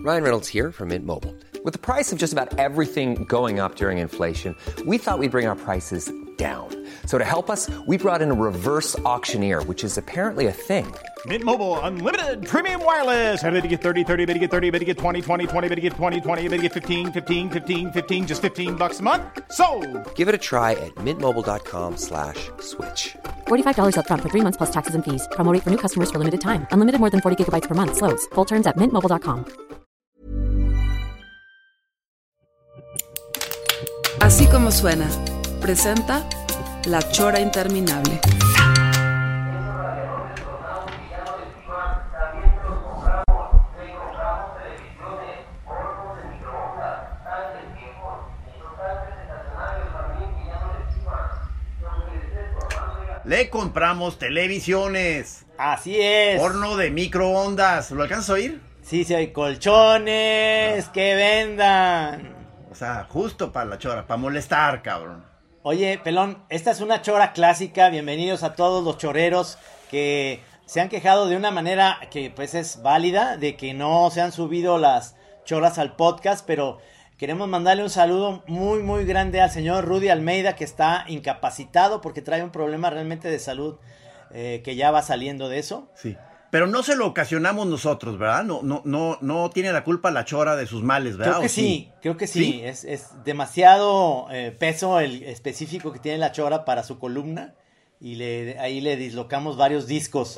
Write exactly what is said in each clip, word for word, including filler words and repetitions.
Ryan Reynolds here from Mint Mobile. With the price of just about everything going up during inflation, we thought we'd bring our prices down. So to help us, we brought in a reverse auctioneer, which is apparently a thing. Mint Mobile Unlimited Premium Wireless. How to get thirty, thirty, how to get thirty, how to get twenty, twenty, twenty, how to get twenty, twenty, how to get fifteen, fifteen, fifteen, fifteen, just fifteen bucks a month? Sold! Give it a try at mintmobile.com slash switch. forty-five dollars up front for three months plus taxes and fees. Promo rate for new customers for limited time. Unlimited more than forty gigabytes per month. Slows full terms at mint mobile dot com. Así como suena, presenta La Chora Interminable. Le compramos televisiones. Así es. Horno de microondas. ¿Lo alcanzas a oír? Sí, sí, hay colchones, que vendan. O sea, justo para la chora, para molestar, cabrón. Oye, pelón, esta es una chora clásica. Bienvenidos a todos los choreros que se han quejado de una manera que pues es válida, de que no se han subido las choras al podcast, pero queremos mandarle un saludo muy, muy grande al señor Rudy Almeida, que está incapacitado porque trae un problema realmente de salud, eh, que ya va saliendo de eso. Sí. Pero no se lo ocasionamos nosotros, ¿verdad? No, no, no, no tiene la culpa la chora de sus males, ¿verdad? Creo que sí? sí, creo que sí. ¿Sí? Es, es demasiado eh, peso el específico que tiene la chora para su columna. Y le, ahí le dislocamos varios discos.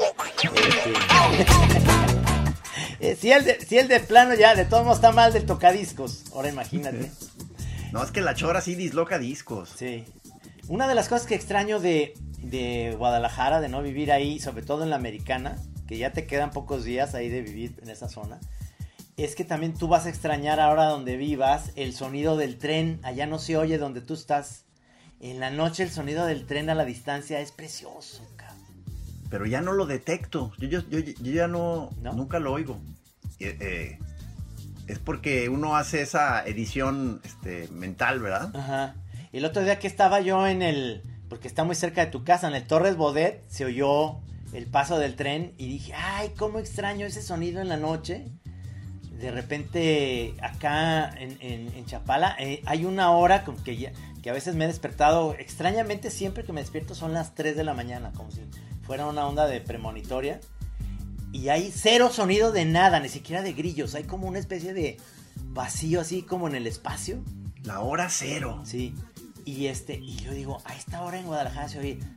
Este... si, el de, si el de plano ya, de todos modos está mal del tocadiscos. Ahora imagínate. No, es que la chora sí disloca discos. Sí. Una de las cosas que extraño de, de Guadalajara, de no vivir ahí, sobre todo en la Americana, que ya te quedan pocos días ahí de vivir en esa zona, es que también tú vas a extrañar ahora donde vivas el sonido del tren. Allá no se oye donde tú estás. En la noche el sonido del tren a la distancia es precioso, cabrón. Pero ya no lo detecto. Yo, yo, yo, yo ya no, ¿No? nunca lo oigo. Eh, eh, es porque uno hace esa edición este, mental, ¿verdad? Ajá. El otro día que estaba yo en el... porque está muy cerca de tu casa, en el Torres Bodet, se oyó el paso del tren y dije, ay, cómo extraño ese sonido en la noche. De repente acá en, en, en Chapala eh, hay una hora con que, ya, que a veces me he despertado, extrañamente siempre que me despierto son las tres de la mañana, como si fuera una onda de premonitoria, y hay cero sonido de nada, ni siquiera de grillos, hay como una especie de vacío así como en el espacio. La hora cero. Sí. Y este, y yo digo, a esta hora en Guadalajara se oye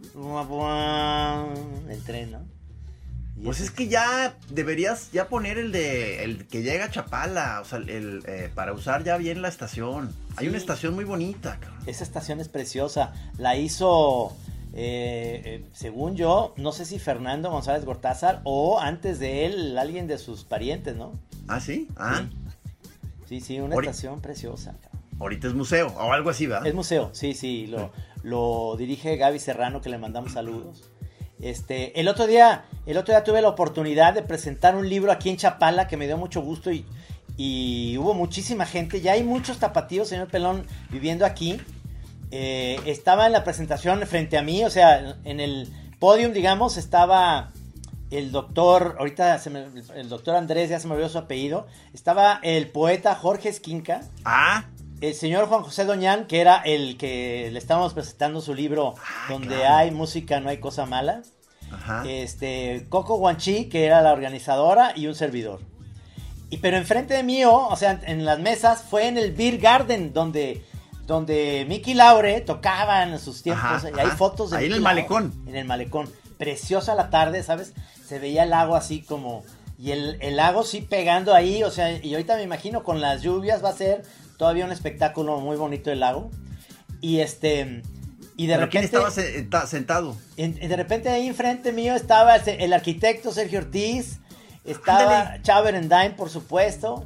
el tren, ¿no? Y Pues ese- es que ya deberías ya poner el de el que llega a Chapala, o sea, el eh, para usar ya bien la estación. Hay Sí. una estación muy bonita, cabrón. Esa estación es preciosa. La hizo, eh, eh, según yo, no sé si Fernando González Gortázar o antes de él, alguien de sus parientes, ¿no? Ah, ¿sí? Ah, Sí, sí, una Ori- estación preciosa. cabrón. ahorita es museo o algo así, ¿verdad? Es museo, sí, sí, lo, lo dirige Gaby Serrano, que le mandamos saludos. Este, el otro día, el otro día tuve la oportunidad de presentar un libro aquí en Chapala que me dio mucho gusto y, y hubo muchísima gente. Ya hay muchos tapatíos, señor Pelón, viviendo aquí. Eh, estaba en la presentación frente a mí, o sea, en el podium, digamos, estaba el doctor, ahorita se me, el doctor Andrés, ya se me olvidó su apellido. Estaba el poeta Jorge Esquinca. Ah, El señor Juan José Doñán, que era el que le estábamos presentando su libro Ah, Donde claro. hay música no hay cosa mala. ajá. Este, Coco Guanchi, que era la organizadora, y un servidor. Y pero enfrente de mí, o sea, en las mesas, fue en el Beer Garden, donde, donde Mickey Laure tocaba en sus tiempos. Ajá, y hay ajá. fotos de Ahí en Mickey el Laure. malecón. En el malecón. Preciosa la tarde, ¿sabes? Se veía el lago así como... Y el, el lago sí pegando ahí, o sea, y ahorita me imagino con las lluvias va a ser todavía un espectáculo muy bonito el lago. Y este... Y de ¿Pero repente... quién estaba se- ta- sentado? En- de repente ahí enfrente mío estaba el, el arquitecto Sergio Ortiz, estaba Ándale. Chávez Rendain, por supuesto,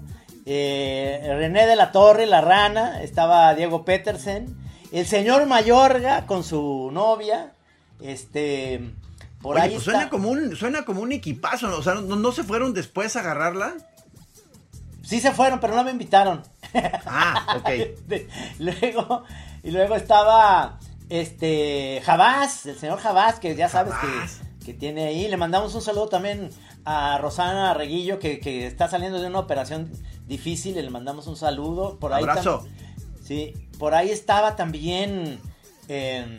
eh, René de la Torre, la rana, estaba Diego Petersen, el señor Mayorga con su novia, este, por Oye, ahí pues está. suena como un suena como un equipazo, ¿no? O sea, ¿no, no se fueron después a agarrarla? Sí se fueron, pero no me invitaron. Ah, ok. De- luego, y luego estaba este Jabás, el señor Jabás, que ya sabes Jabás. que, que tiene ahí. Le mandamos un saludo también a Rosana Reguillo, que, que está saliendo de una operación difícil, le mandamos un saludo. Por ahí Abrazo. Tam- sí, por ahí estaba también, eh,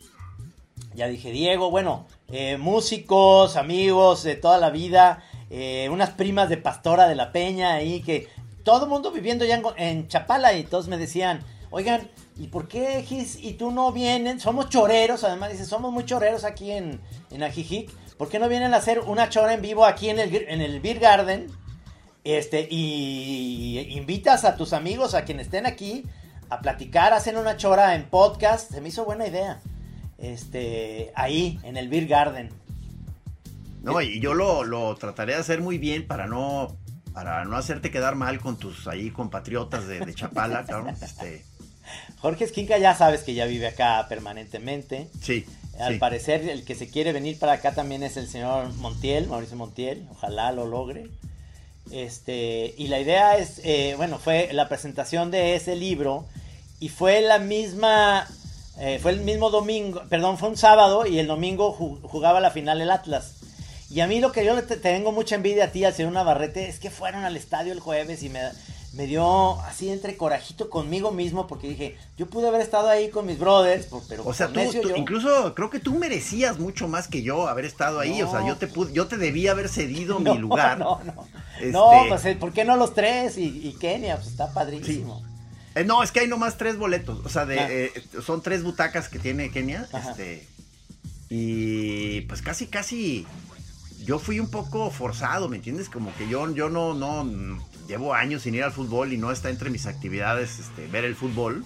ya dije Diego, bueno, eh, músicos, amigos de toda la vida, eh, unas primas de Pastora de la Peña ahí, que todo el mundo viviendo ya en, en Chapala, y todos me decían, oigan, ¿y por qué Gis y tú no vienen? Somos choreros, además dice, somos muy choreros aquí en, en Ajijic. ¿Por qué no vienen a hacer una chora en vivo aquí en el, en el Beer Garden? Este, y invitas a tus amigos, a quienes estén aquí, a platicar, hacen una chora en podcast. Se me hizo buena idea. Este, ahí, en el Beer Garden. No, y yo lo, lo trataré de hacer muy bien para no, para no hacerte quedar mal con tus ahí compatriotas de, de Chapala, cabrón. Este... Jorge Esquinca ya sabes que ya vive acá permanentemente. Sí. Al sí. parecer el que se quiere venir para acá también es el señor Montiel, Mauricio Montiel. Ojalá lo logre. Este, y la idea es, eh, bueno, fue la presentación de ese libro y fue la misma, eh, fue el mismo domingo, perdón, fue un sábado y el domingo jugaba la final el Atlas. Y a mí lo que yo te tengo mucha envidia a ti, al señor Navarrete, es que fueron al estadio el jueves y me, me dio así entre corajito conmigo mismo, porque dije, yo pude haber estado ahí con mis brothers, pero o sea, tú, tú yo... incluso creo que tú merecías mucho más que yo haber estado ahí, no. O sea, yo te pude, yo te debía haber cedido no, mi lugar. No, no, este... no, pues, ¿por qué no los tres? Y, y Kenia, pues está padrísimo. Sí. Eh, no, es que hay nomás tres boletos, o sea, de, ah. eh, son tres butacas que tiene Kenia, Ajá. este, y pues casi, casi... Yo fui un poco forzado, ¿me entiendes? Como que yo, yo no, no, llevo años sin ir al fútbol y no está entre mis actividades este, ver el fútbol.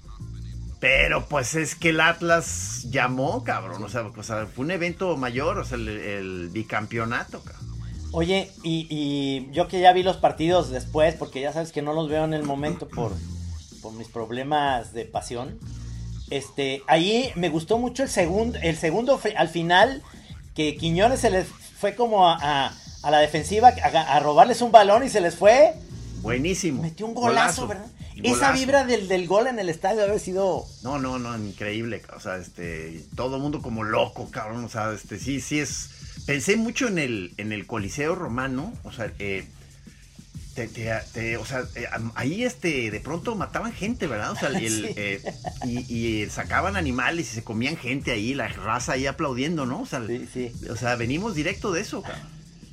Pero pues es que el Atlas llamó, cabrón, o sea, o sea fue un evento mayor, o sea, el, el bicampeonato, cabrón. Oye, y, y yo que ya vi los partidos después, porque ya sabes que no los veo en el momento por, por mis problemas de pasión. Este, ahí me gustó mucho el segundo, el segundo al final, que Quiñones se les fue como a, a, a la defensiva a, a robarles un balón y se les fue. Buenísimo. Metió un golazo, golazo ¿verdad? Golazo. Esa vibra del, del gol en el estadio debe haber sido... No, no, no, increíble, o sea, este, todo el mundo como loco, cabrón, o sea, este, sí, sí es... Pensé mucho en el, en el Coliseo Romano, o sea, eh, te, te, te, o sea, eh, ahí este, de pronto mataban gente, ¿verdad? O sea, el, sí. eh, y, y sacaban animales y se comían gente ahí, la raza ahí aplaudiendo, ¿no? O sea, sí, sí. O sea venimos directo de eso, cabrón.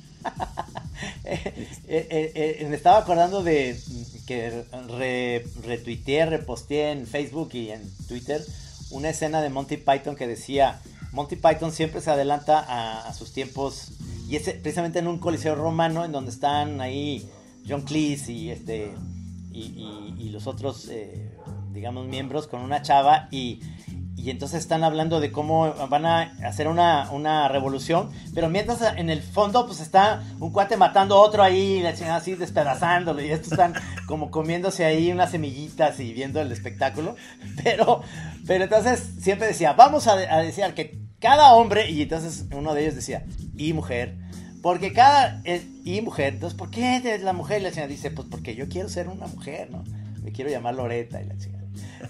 eh, eh, eh, me estaba acordando de que re, retuiteé, reposteé en Facebook y en Twitter una escena de Monty Python que decía, Monty Python siempre se adelanta a, a sus tiempos, y es precisamente en un coliseo romano en donde están ahí John Cleese y este y, y, y los otros eh, digamos miembros con una chava y, y entonces están hablando de cómo van a hacer una, una revolución, pero mientras en el fondo pues está un cuate matando a otro ahí, así despedazándolo, y estos están como comiéndose ahí unas semillitas y viendo el espectáculo, pero, pero entonces siempre decía, vamos a, a decir que cada hombre, y entonces uno de ellos decía, y mujer, porque cada, es, y mujer, entonces ¿por qué es la mujer? Y la señora dice, pues porque yo quiero ser una mujer, ¿no? Me quiero llamar Loreta, y la señora.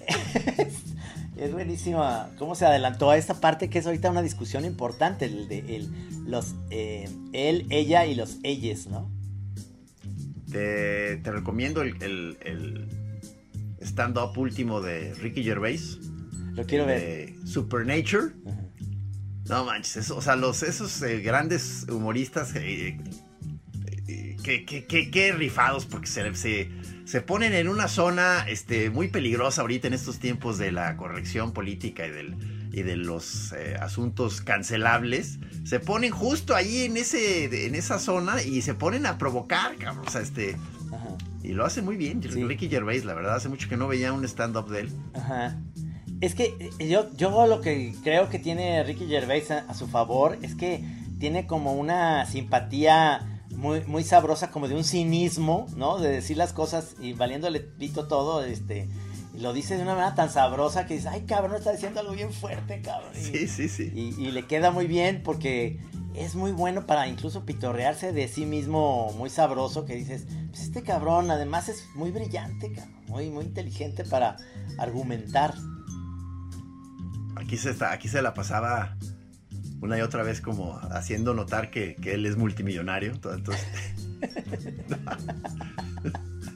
Es buenísima cómo se adelantó a esta parte que es ahorita una discusión importante, el de el, los eh, él, ella y los ellas, ¿no? Te, te recomiendo el, el, el stand-up último de Ricky Gervais. Lo quiero de ver. Supernature. Ajá. No manches, eso, o sea, los, esos eh, grandes humoristas eh, eh, que, que, que, que rifados, porque se, se, se ponen en una zona este, muy peligrosa ahorita en estos tiempos de la corrección política y, del, y de los eh, asuntos cancelables. Se ponen justo ahí en, ese, en esa zona y se ponen a provocar, cabrón. O sea, este... Ajá. Y lo hace muy bien, sí. Ricky Gervais, la verdad, hace mucho que no veía un stand-up de él. Ajá. Es que yo, yo lo que creo que tiene Ricky Gervais a, a su favor es que tiene como una simpatía muy, muy sabrosa, como de un cinismo, ¿no? De decir las cosas y valiéndole pito todo, este, y lo dice de una manera tan sabrosa que dices, ay, cabrón, está diciendo algo bien fuerte, cabrón. Y, sí, sí, sí. Y, y le queda muy bien porque es muy bueno para incluso pitorrearse de sí mismo, muy sabroso, que dices, pues este cabrón además es muy brillante, cabrón, muy, muy inteligente para argumentar. Aquí se, está, aquí se la pasaba una y otra vez como haciendo notar que, que él es multimillonario. Entonces,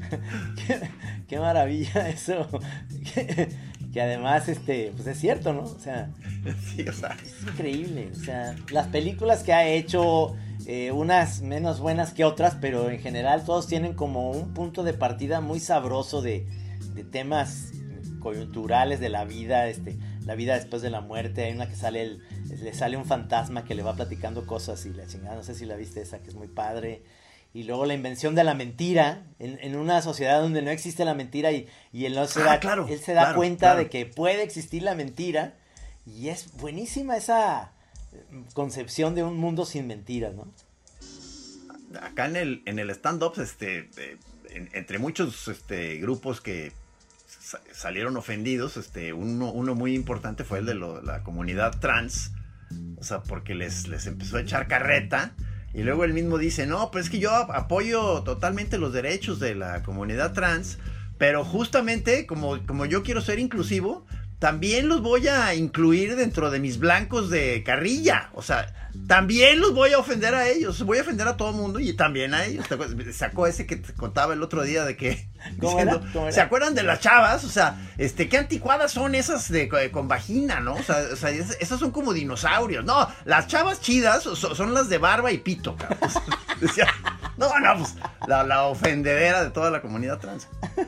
qué, qué maravilla eso. Que, que además, este, pues es cierto, ¿no? O sea, sí, o sea. Es increíble. O sea, las películas que ha hecho, eh, unas menos buenas que otras, pero en general todos tienen como un punto de partida muy sabroso de, de temas coyunturales de la vida, este, la vida después de la muerte. Hay una que sale, el, le sale un fantasma que le va platicando cosas y la chingada, no sé si la viste esa, que es muy padre. Y luego la invención de la mentira, en, en una sociedad donde no existe la mentira y, y él, no se ah, da, claro, él se da claro, cuenta claro. de que puede existir la mentira, y es buenísima esa concepción de un mundo sin mentiras, ¿no? Acá en el, en el stand-up, este, eh, en, entre muchos este, grupos que sa- salieron ofendidos, este, uno, uno muy importante fue el de lo, la comunidad trans, o sea, porque les, les empezó a echar carreta. Y luego él mismo dice, no, pues es que yo apoyo totalmente los derechos de la comunidad trans, pero justamente como, como yo quiero ser inclusivo, también los voy a incluir dentro de mis blancos de carrilla. O sea, también los voy a ofender a ellos, voy a ofender a todo el mundo y también a ellos. Sacó ese que te contaba el otro día de que... ¿Cómo diciendo, era? ¿Cómo era? ¿Se acuerdan de las chavas? O sea, este, qué anticuadas son esas de, con vagina, ¿no? O sea, o sea es, esas son como dinosaurios. No, las chavas chidas son, son las de barba y pito, cabrón. O sea, decía, no, no, pues la, la ofendedera de toda la comunidad trans.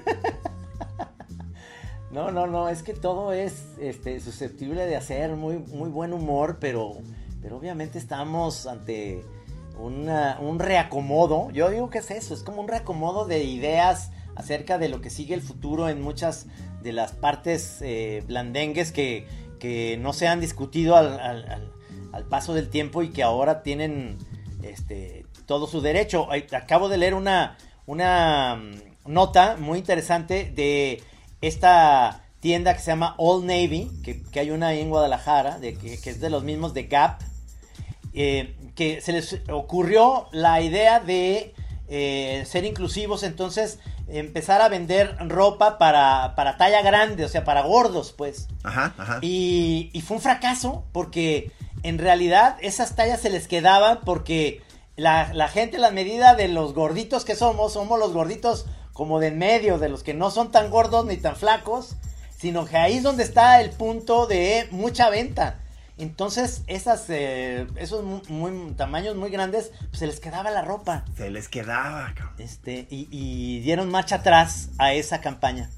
No, no, no, es que todo es este, susceptible de hacer muy, muy buen humor, pero, pero obviamente estamos ante una, un reacomodo. Yo digo que es eso, es como un reacomodo de ideas acerca de lo que sigue el futuro en muchas de las partes eh, blandengues que, que no se han discutido al, al, al, al paso del tiempo y que ahora tienen este, todo su derecho. Acabo de leer una, una nota muy interesante de esta tienda que se llama Old Navy, que, que hay una ahí en Guadalajara, de, que, que es de los mismos de Gap, eh, que se les ocurrió la idea de eh, ser inclusivos, entonces empezar a vender ropa para, para talla grande, o sea, para gordos, pues. Ajá, ajá. Y, y fue un fracaso, porque en realidad esas tallas se les quedaban porque la, la gente, la medida de los gorditos que somos, somos los gorditos como de en medio, de los que no son tan gordos ni tan flacos, sino que ahí es donde está el punto de mucha venta. Entonces, esas, eh, esos muy, muy, tamaños muy grandes, pues se les quedaba la ropa. Se les quedaba, cabrón. Este, y, y dieron marcha atrás a esa campaña.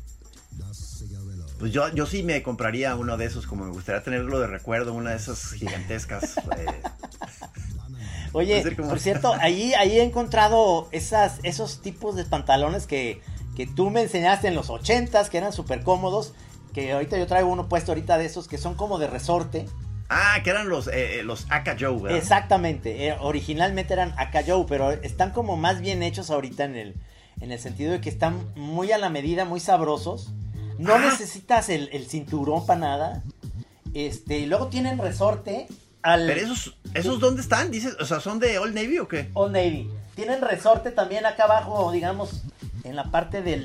Pues yo, yo sí me compraría uno de esos, como me gustaría tenerlo de recuerdo, una de esas gigantescas. eh. Oye, como... por cierto, ahí, ahí he encontrado esas, esos tipos de pantalones que, que tú me enseñaste en los ochentas, que eran súper cómodos, que ahorita yo traigo uno puesto ahorita de esos, que son como de resorte. Ah, que eran los, eh, los Aka Joe, ¿verdad? Exactamente, eh, originalmente eran Aka Joe, pero están como más bien hechos ahorita en el, en el sentido de que están muy a la medida, muy sabrosos. No ah. necesitas el, el cinturón para nada. Este, y luego tienen resorte. Al... Pero esos, ¿esos dónde están? Dices, o sea, ¿son de Old Navy o qué? Old Navy. Tienen resorte también acá abajo, digamos, en la parte del...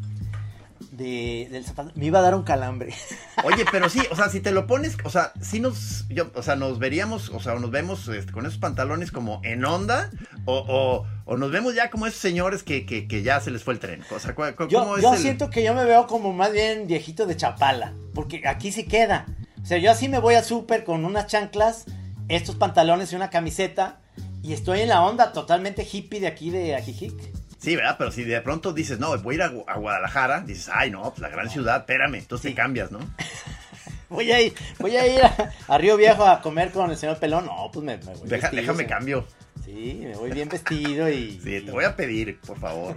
De, del zapato. Me iba a dar un calambre. Oye, pero sí, o sea, si te lo pones, o sea, sí nos, yo, o sea, nos veríamos, o sea, nos vemos este, con esos pantalones como en onda, o, o, o nos vemos ya como esos señores que, que, que ya se les fue el tren. O sea, ¿cómo yo es yo el... siento que yo me veo como más bien viejito de Chapala, porque aquí sí queda. O sea, yo así me voy al súper con unas chanclas, estos pantalones y una camiseta, y estoy en la onda totalmente hippie de aquí de Ajijic. Sí, ¿verdad? Pero si de pronto dices, no, voy a ir a, a Guadalajara, dices, ay, no, pues la gran ciudad, espérame, entonces sí. Te cambias, ¿no? voy a ir, voy a ir a, a Río Viejo a comer con el señor Pelón. No, pues me, me voy Deja, vestido. Déjame señor. cambio. Sí, me voy bien vestido y... Sí, y... te voy a pedir, por favor.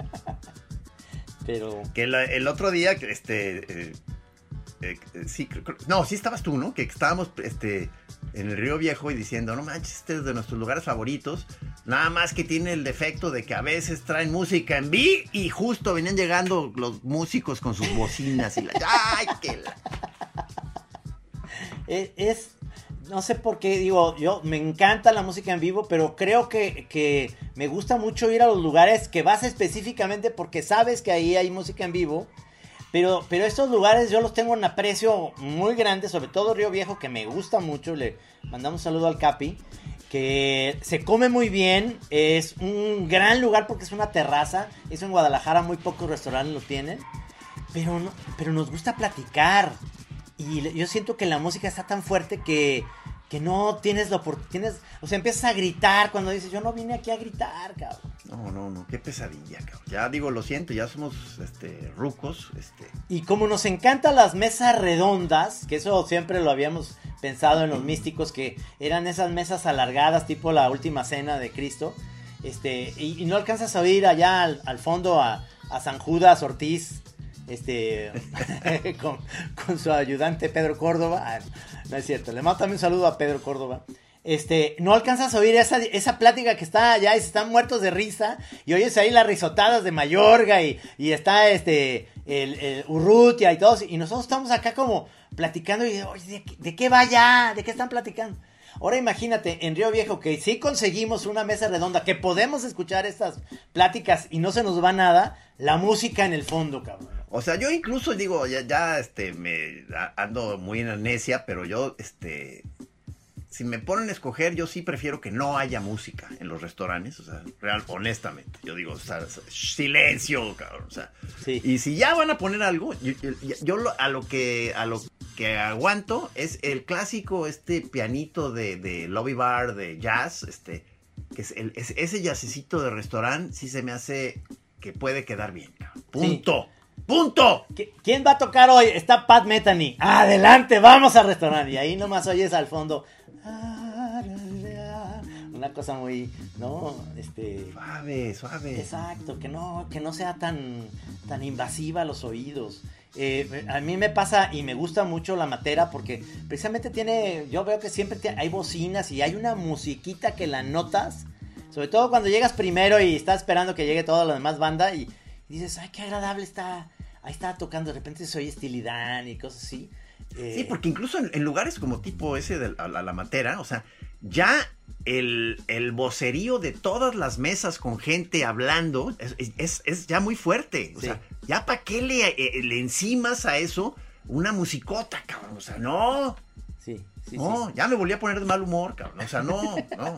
Pero... Que la, el otro día, este... Eh, eh, sí, no, sí estabas tú, ¿no? Que estábamos, este... en el Río Viejo y diciendo, no manches, este es de nuestros lugares favoritos, nada más que tiene el defecto de que a veces traen música en vivo y justo venían llegando los músicos con sus bocinas y la... ¡Ay, qué la... Es, es, no sé por qué, digo, yo me encanta la música en vivo, pero creo que, que me gusta mucho ir a los lugares que vas específicamente porque sabes que ahí hay música en vivo. Pero, pero estos lugares yo los tengo en aprecio muy grande, sobre todo Río Viejo, que me gusta mucho. Le mandamos un saludo al Capi, que se come muy bien, es un gran lugar porque es una terraza, eso en Guadalajara muy pocos restaurantes lo tienen, pero, no, pero nos gusta platicar, y yo siento que la música está tan fuerte que, que no tienes la oportunidad, o sea, empiezas a gritar cuando dices, yo no vine aquí a gritar, cabrón. No, no, no, qué pesadilla, cabrón. Ya digo, lo siento, ya somos este, rucos. Este. Y como nos encantan las mesas redondas, que eso siempre lo habíamos pensado en los místicos, que eran esas mesas alargadas, tipo la última cena de Cristo, este, y, y no alcanzas a oír allá al, al fondo a, a San Judas Ortiz, este, con, con su ayudante Pedro Córdoba. Ah, no es cierto, le mando también un saludo a Pedro Córdoba. Este, no alcanzas a oír esa, esa plática que está allá y se están muertos de risa y oyes ahí las risotadas de Mayorga y, y está este el, el Urrutia y todos, y nosotros estamos acá como platicando y oye, ¿de, ¿de qué va ya? ¿De qué están platicando? Ahora imagínate en Río Viejo que sí conseguimos una mesa redonda, que podemos escuchar estas pláticas y no se nos va nada, la música en el fondo, cabrón. O sea, yo incluso digo, ya, ya este, me ando muy en amnesia, pero yo, este, si me ponen a escoger, yo sí prefiero que no haya música en los restaurantes, o sea, real, honestamente, yo digo, o sea, silencio, cabrón, o sea, sí. Y si ya van a poner algo, yo, yo, yo lo, a lo que, a lo que aguanto es el clásico, este pianito de, de lobby bar, de jazz, este, que es, el, es ese jazzecito de restaurante, sí se me hace que puede quedar bien, cabrón. Punto. Sí. ¡Punto! ¿Quién va a tocar hoy? Está Pat Metheny. Adelante, vamos al restaurante. Y ahí nomás oyes al fondo. Una cosa muy, ¿no? Este. Suave, suave. Exacto, que no, que no sea tan, tan invasiva a los oídos. Eh, a mí me pasa y me gusta mucho la Matera porque precisamente tiene, yo veo que siempre te, hay bocinas y hay una musiquita que la notas. Sobre todo cuando llegas primero y estás esperando que llegue toda la demás banda y Y dices, ay, qué agradable está, ahí está tocando, de repente soy Steely Dan y cosas así. Eh... Sí, porque incluso en, en lugares como tipo ese de la, la Matera, o sea, ya el, el vocerío de todas las mesas con gente hablando es, es, es ya muy fuerte. O sí. sea, ya para qué le, eh, le encimas a eso una musicota, cabrón. O sea, no. Sí, sí, no, sí. ya me volví a poner de mal humor, cabrón. O sea, no, no.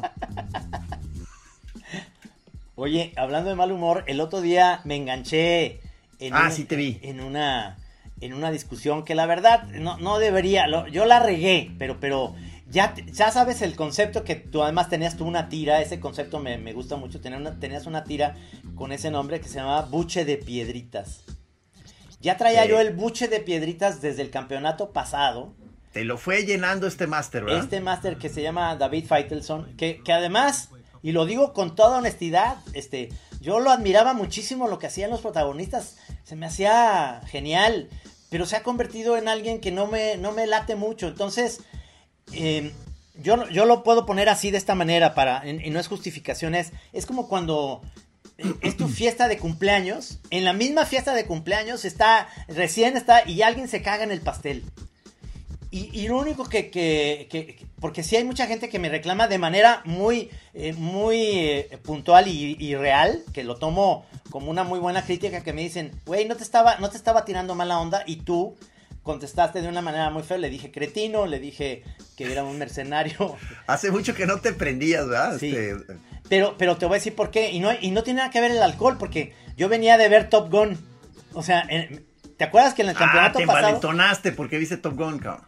Oye, hablando de mal humor, el otro día me enganché en, ah, un, sí te vi. en una en una discusión que la verdad no, no debería, lo, yo la regué, pero pero ya, ya sabes el concepto que tú además tenías tú una tira, ese concepto me, me gusta mucho, tener una, tenías una tira con ese nombre que se llamaba Buche de Piedritas. Ya traía sí. yo el Buche de Piedritas desde el campeonato pasado. Te lo fue llenando este máster, ¿verdad? Este máster que se llama David Feitelson, que, que además... Y lo digo con toda honestidad, este, yo lo admiraba muchísimo lo que hacían los protagonistas, se me hacía genial, pero se ha convertido en alguien que no me, no me late mucho, entonces eh, yo, yo lo puedo poner así de esta manera, para, y no es justificación, es, es como cuando eh, es tu fiesta de cumpleaños, en la misma fiesta de cumpleaños está, recién está, y alguien se caga en el pastel. Y, y lo único que, que, que, porque sí hay mucha gente que me reclama de manera muy, eh, muy eh, puntual y, y real, que lo tomo como una muy buena crítica, que me dicen, güey, no te estaba, no te estaba tirando mala onda, y tú contestaste de una manera muy fea, le dije cretino, le dije que era un mercenario. Hace mucho que no te prendías, ¿verdad? Sí, este... pero, pero te voy a decir por qué, y no, y no tiene nada que ver el alcohol, porque yo venía de ver Top Gun, o sea, en, ¿te acuerdas que en el campeonato ah, te pasado... envalentonaste porque viste Top Gun, cabrón.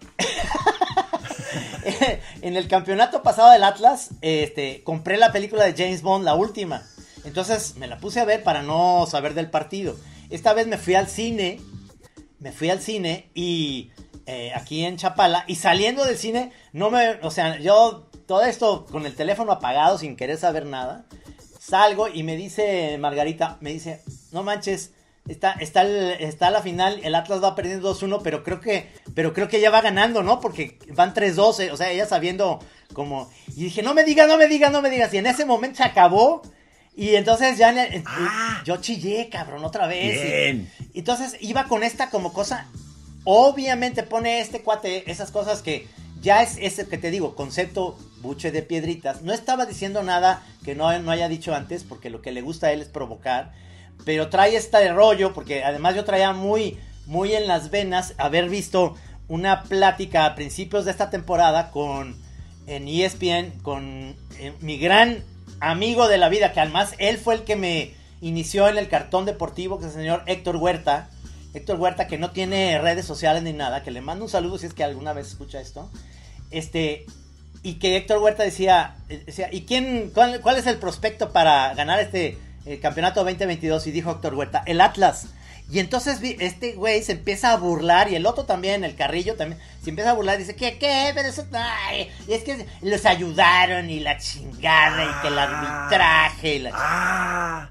En el campeonato pasado del Atlas, este, compré la película de James Bond, la última. Entonces me la puse a ver para no saber del partido. Esta vez me fui al cine, me fui al cine y eh, aquí en Chapala, y saliendo del cine, no me, o sea, yo todo esto con el teléfono apagado sin querer saber nada, salgo y me dice Margarita, me dice, no manches, Está, está, el, está la final, el Atlas va perdiendo dos uno, pero creo que pero creo que ya va ganando, ¿no? Porque van tres dos, o sea, ella sabiendo como... Y dije, no me digas, no me digas, no me digas. Y en ese momento se acabó. Y entonces ya ah, yo chillé, cabrón, otra vez. Bien. Y, entonces iba con esta como cosa... Obviamente pone este cuate esas cosas que ya es ese que te digo, concepto Buche de Piedritas. No estaba diciendo nada que no, no haya dicho antes, porque lo que le gusta a él es provocar. Pero trae este rollo, porque además yo traía muy, muy en las venas haber visto una plática a principios de esta temporada con en E S P N con eh, mi gran amigo de la vida, que además él fue el que me inició en el cartón deportivo, que es el señor Héctor Huerta. Héctor Huerta, que no tiene redes sociales ni nada, que le mando un saludo si es que alguna vez escucha esto. Este, y que Héctor Huerta decía, decía ¿y quién, cuál, cuál es el prospecto para ganar este el campeonato veinte veintidós? Y dijo Héctor Huerta, el Atlas. Y entonces este güey se empieza a burlar, y el otro también, el Carrillo también, se empieza a burlar, dice, ¿qué, qué? Pero eso, ay, es que los ayudaron y la chingada, y que el arbitraje y la Ah.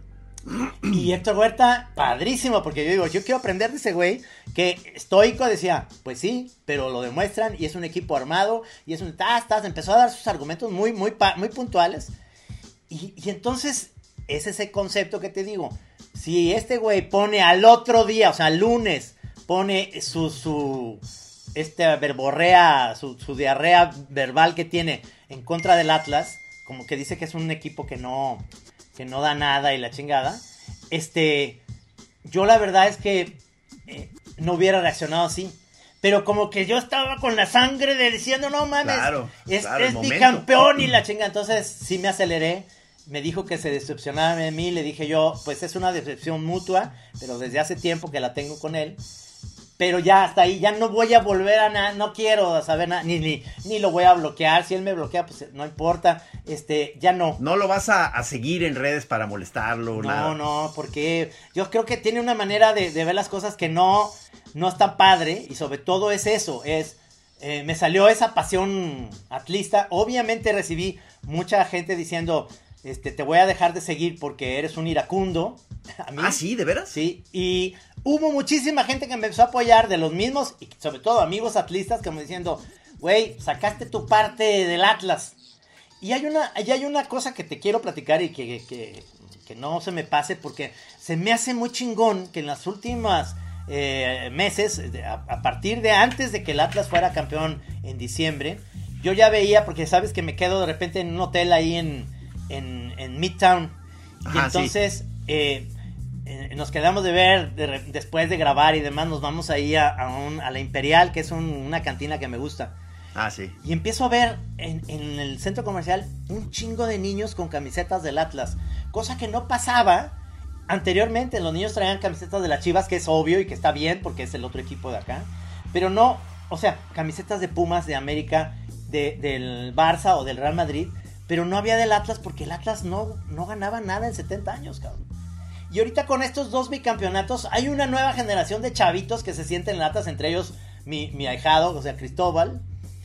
Y Héctor Huerta, padrísimo, porque yo digo, yo quiero aprender de ese güey, que estoico decía, pues sí, pero lo demuestran, y es un equipo armado, y es un tas, tas, empezó a dar sus argumentos muy, muy, muy puntuales, y, y entonces, es ese concepto que te digo. Si este güey pone al otro día, o sea, lunes, pone su, su, este verborrea, su, su diarrea verbal que tiene en contra del Atlas, como que dice que es un equipo que no, que no da nada y la chingada, este, yo la verdad es que eh, no hubiera reaccionado así. Pero como que yo estaba con la sangre de diciendo, no mames, claro, es, claro, es mi momento. campeón y la chingada. Entonces sí me aceleré. Me dijo que se decepcionaba de mí, le dije yo, pues es una decepción mutua, pero desde hace tiempo que la tengo con él, pero ya hasta ahí, ya no voy a volver a nada, no quiero saber nada, ni, ni, ni lo voy a bloquear, si él me bloquea, pues no importa, este, ya no. No lo vas a, a seguir en redes para molestarlo, No, nada. no, porque yo creo que tiene una manera de, de ver las cosas que no, no está padre, y sobre todo es eso, es, eh, me salió esa pasión atlista, obviamente recibí mucha gente diciendo... Este, te voy a dejar de seguir porque eres un iracundo. A mí. Ah, ¿sí? ¿De veras? Sí, y hubo muchísima gente que me empezó a apoyar, de los mismos, y sobre todo amigos atlistas, como diciendo, güey, sacaste tu parte del Atlas. Y hay una, y hay una cosa que te quiero platicar y que, que, que no se me pase, porque se me hace muy chingón que en las últimas eh, meses, a, a partir de antes de que el Atlas fuera campeón en diciembre, yo ya veía, porque sabes que me quedo de repente en un hotel ahí en... En, en Midtown. Y Ajá, entonces sí. eh, eh, nos quedamos de ver de, después de grabar y demás. Nos vamos ahí a, a, un, a la Imperial, que es un, una cantina que me gusta. Ah, sí. Y empiezo a ver en, en el centro comercial un chingo de niños con camisetas del Atlas, cosa que no pasaba anteriormente. Los niños traían camisetas de las Chivas, que es obvio y que está bien porque es el otro equipo de acá, pero no, o sea, camisetas de Pumas, de América, de, del Barça o del Real Madrid. Pero no había del Atlas porque el Atlas no, no ganaba nada en setenta años, cabrón. Y ahorita con estos dos bicampeonatos hay una nueva generación de chavitos que se sienten en el Atlas, entre ellos mi, mi ahijado, o sea, Cristóbal.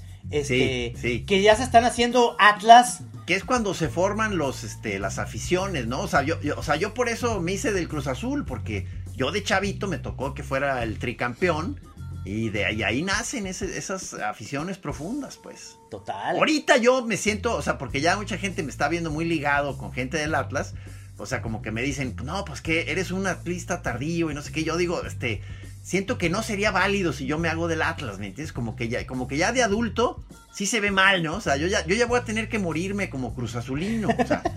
Este, sí, sí. Que ya se están haciendo Atlas. Que es cuando se forman los, este, las aficiones, ¿no? O sea, yo, yo, o sea, yo por eso me hice del Cruz Azul, porque yo de chavito me tocó que fuera el tricampeón. Y de ahí, ahí nacen ese, esas aficiones profundas, pues. Total. Ahorita yo me siento, o sea, porque ya mucha gente me está viendo muy ligado con gente del Atlas. O sea, como que me dicen, no, pues que eres un atlista tardío y no sé qué. Yo digo, este, siento que no sería válido si yo me hago del Atlas, ¿me entiendes? Como que ya, como que ya de adulto sí se ve mal, ¿no? O sea, yo ya, yo ya voy a tener que morirme como Cruz Azulino, o sea.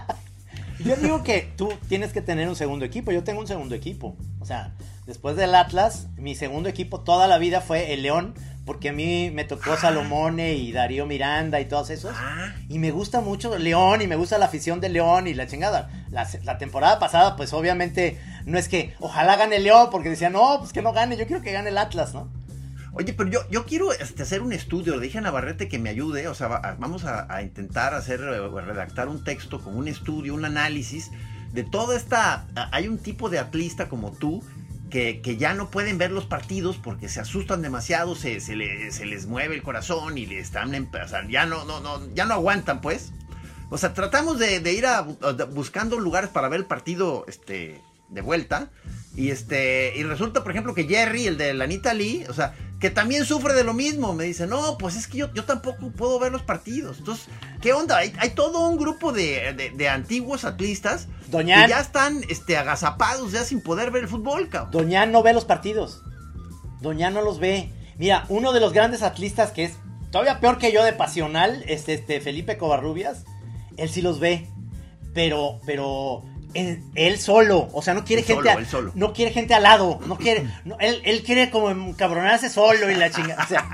Yo digo que tú tienes que tener un segundo equipo. Yo tengo un segundo equipo. O sea, después del Atlas, mi segundo equipo toda la vida fue el León, porque a mí me tocó ah. Salomone y Darío Miranda y todos esos. Ah. Y me gusta mucho León y me gusta la afición de León y la chingada. La, la temporada pasada, pues obviamente no es que ojalá gane el León, porque decían, no, pues que no gane, yo quiero que gane el Atlas, ¿no? Oye, pero yo, yo quiero este, hacer un estudio, le dije a Navarrete que me ayude, o sea, va, vamos a, a intentar hacer, redactar un texto con un estudio, un análisis de toda esta, hay un tipo de atlista como tú, que, que ya no pueden ver los partidos porque se asustan demasiado, se, se, le, se les mueve el corazón y le están, en, o sea, ya no, no, no, ya no aguantan, pues. O sea, tratamos de, de ir a, a, buscando lugares para ver el partido, este, de vuelta. Y este, y resulta, por ejemplo, que Jerry, el de la Anita Lee, o sea, que también sufre de lo mismo. Me dice, no, pues es que yo, yo tampoco puedo ver los partidos. Entonces, ¿qué onda? Hay, hay todo un grupo de, de, de antiguos atlistas Doñán, que ya están este, agazapados ya sin poder ver el fútbol, cabrón. Doñán no ve los partidos. Doñán no los ve. Mira, uno de los grandes atlistas que es todavía peor que yo de pasional, este, este Felipe Covarrubias, él sí los ve. Pero, pero... Él, él solo, o sea, no quiere él gente solo, a, él solo. no quiere gente al lado, no quiere, no, él, él quiere como encabronarse solo y la chingada, o sea,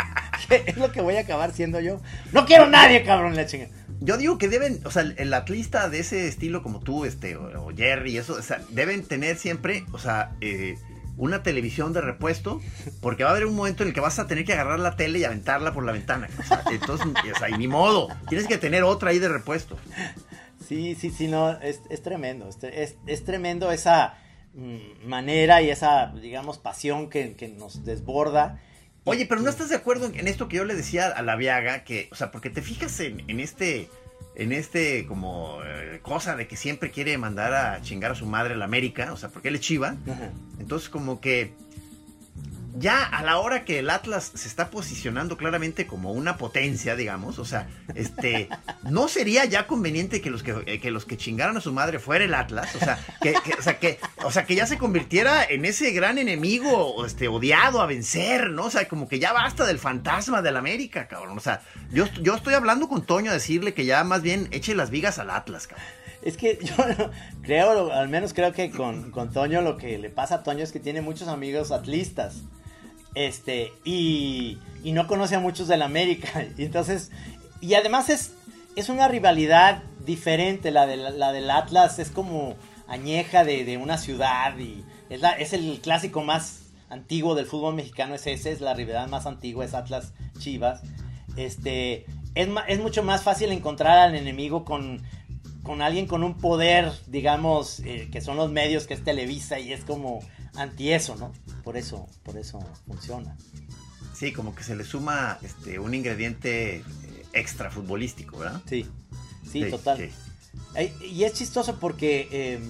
que es lo que voy a acabar siendo yo. No quiero nadie, cabrón, la chingada. Yo digo que deben, o sea, el atlista de ese estilo como tú, este, o, o Jerry, eso, o sea, deben tener siempre, o sea, eh, una televisión de repuesto, porque va a haber un momento en el que vas a tener que agarrar la tele y aventarla por la ventana. O sea, entonces, o sea, y ni modo, tienes que tener otra ahí de repuesto. Sí, sí, sí, no, es, es tremendo, es, es, es tremendo esa mm, manera y esa, digamos, pasión que, que nos desborda. Oye, pero ¿no estás de acuerdo en, en esto que yo le decía a la Viaga? Que, o sea, porque te fijas en, en este, en este como eh, cosa de que siempre quiere mandar a chingar a su madre a la América, o sea, porque él es Chiva. Ajá. Entonces como que ya a la hora que el Atlas se está posicionando claramente como una potencia, digamos, o sea, este, ¿no sería ya conveniente que los que, eh, que los que chingaran a su madre fuera el Atlas? O sea, que, que, o sea, que, o sea, que ya se convirtiera en ese gran enemigo, este, odiado a vencer, ¿no? O sea, como que ya basta del fantasma del América, cabrón. O sea, yo, yo estoy hablando con Toño a decirle que ya más bien eche las vigas al Atlas, cabrón. Es que yo creo, al menos creo que con, con Toño lo que le pasa a Toño es que tiene muchos amigos atlistas. Este, y, y no conoce a muchos del América. Y entonces, y además es, es una rivalidad diferente. La, de, la del Atlas es como añeja de, de una ciudad. Y es, la, es el clásico más antiguo del fútbol mexicano. Es ese, es la rivalidad más antigua, es Atlas Chivas. Este, es, es mucho más fácil encontrar al enemigo con, con alguien con un poder, digamos, eh, que son los medios, que es Televisa, y es como anti eso, ¿no? Por eso, por eso funciona. Sí, como que se le suma este un ingrediente eh, extra futbolístico, ¿verdad? Sí, sí, sí total. Sí. Eh, y es chistoso porque eh,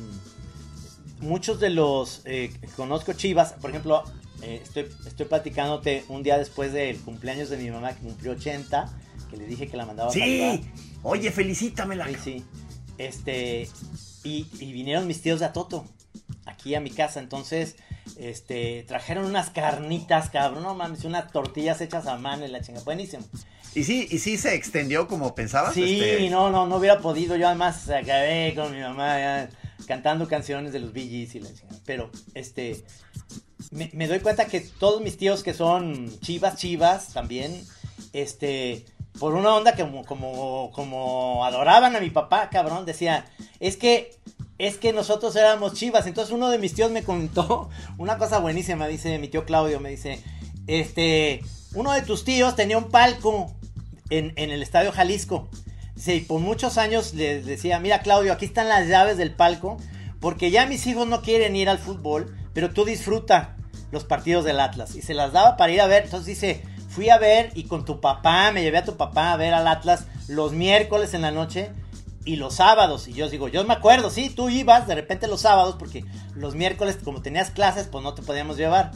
muchos de los eh, conozco Chivas, por ejemplo, eh, estoy, estoy platicándote un día después del cumpleaños de mi mamá, que cumplió ochenta, que le dije que la mandaba sí. a saludar. Oye, felicítamela. Sí, sí. Este, y, y vinieron mis tíos de Atoto aquí a mi casa, entonces este, trajeron unas carnitas, cabrón, no mames, unas tortillas hechas a mano y la chinga, buenísimo. ¿Y sí, y sí se extendió como pensabas? Sí, este... no, no, no hubiera podido, yo además acabé con mi mamá ya, cantando canciones de los Bee Gees y la chinga, pero este, me, me doy cuenta que todos mis tíos que son chivas, chivas también, este, por una onda que como, como, como adoraban a mi papá, cabrón, decía, es que Es que nosotros éramos Chivas. Entonces uno de mis tíos me contó una cosa buenísima. Dice mi tío Claudio, me dice, este, uno de tus tíos tenía un palco en, en el Estadio Jalisco. Dice, y por muchos años les decía, mira Claudio, aquí están las llaves del palco, porque ya mis hijos no quieren ir al fútbol, pero tú disfruta los partidos del Atlas. Y se las daba para ir a ver. Entonces dice, fui a ver y con tu papá, me llevé a tu papá a ver al Atlas los miércoles en la noche y los sábados. Y yo digo, yo me acuerdo, sí, tú ibas de repente los sábados, porque los miércoles, como tenías clases, pues no te podíamos llevar.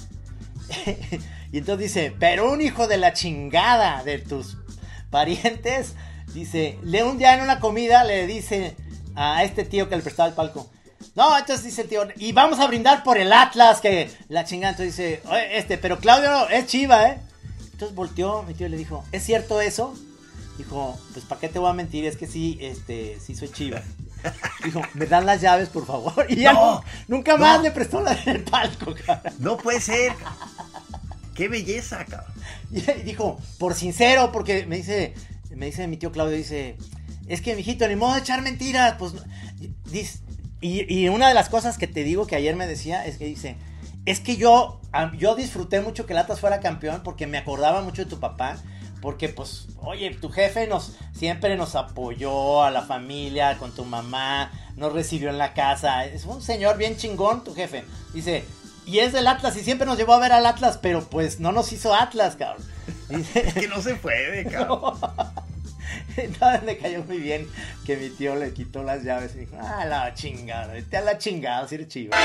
Y entonces dice, pero un hijo de la chingada de tus parientes, dice, le un día en una comida le dice a este tío que le prestaba el palco, no, entonces dice el tío, y vamos a brindar por el Atlas, que la chingada. Entonces dice, oye, este, pero Claudio es Chiva, ¿eh? Entonces volteó mi tío y le dijo, ¿es cierto eso? Dijo, pues ¿para qué te voy a mentir? Es que sí, este, sí soy Chiva. Dijo, ¿me dan las llaves, por favor? Y ya no, nunca más no. le prestó la del palco, cabrón. No puede ser. Qué belleza, cabrón. Y dijo, por sincero, porque me dice, me dice mi tío Claudio, dice, es que mijito, ni modo de echar mentiras, pues, dice, y, y una de las cosas que te digo que ayer me decía, es que dice, es que yo, yo disfruté mucho que el Atlas fuera campeón, porque me acordaba mucho de tu papá, porque pues, oye, tu jefe nos siempre nos apoyó a la familia, con tu mamá, nos recibió en la casa, es un señor bien chingón tu jefe, dice, y es del Atlas, y siempre nos llevó a ver al Atlas, pero pues no nos hizo Atlas, cabrón. Dice, es que no se puede, cabrón. No. Entonces le cayó muy bien que mi tío le quitó las llaves y dijo, ah, la chingada, vete a la chingada, si eres chiva.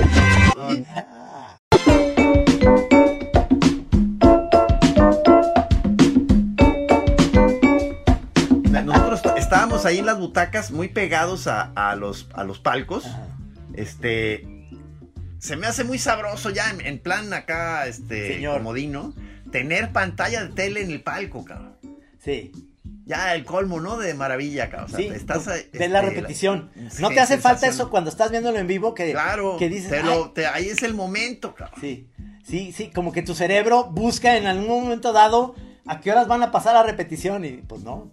Ah. Nosotros estábamos ahí en las butacas muy pegados a, a, los, a los palcos. Ajá. Este... Se me hace muy sabroso ya, en, en plan acá, este, Señor. comodino, tener pantalla de tele en el palco, cabrón. Sí. Ya el colmo, ¿no? De maravilla, cabrón. O sea, sí, estás, ves este, la repetición. La, ¿No te hace falta eso cuando estás viéndolo en vivo? Que, claro, que dices, te lo, te, ahí es el momento, cabrón. Sí, sí, sí, como que tu cerebro busca en algún momento dado ¿a qué horas van a pasar la repetición? Y pues no.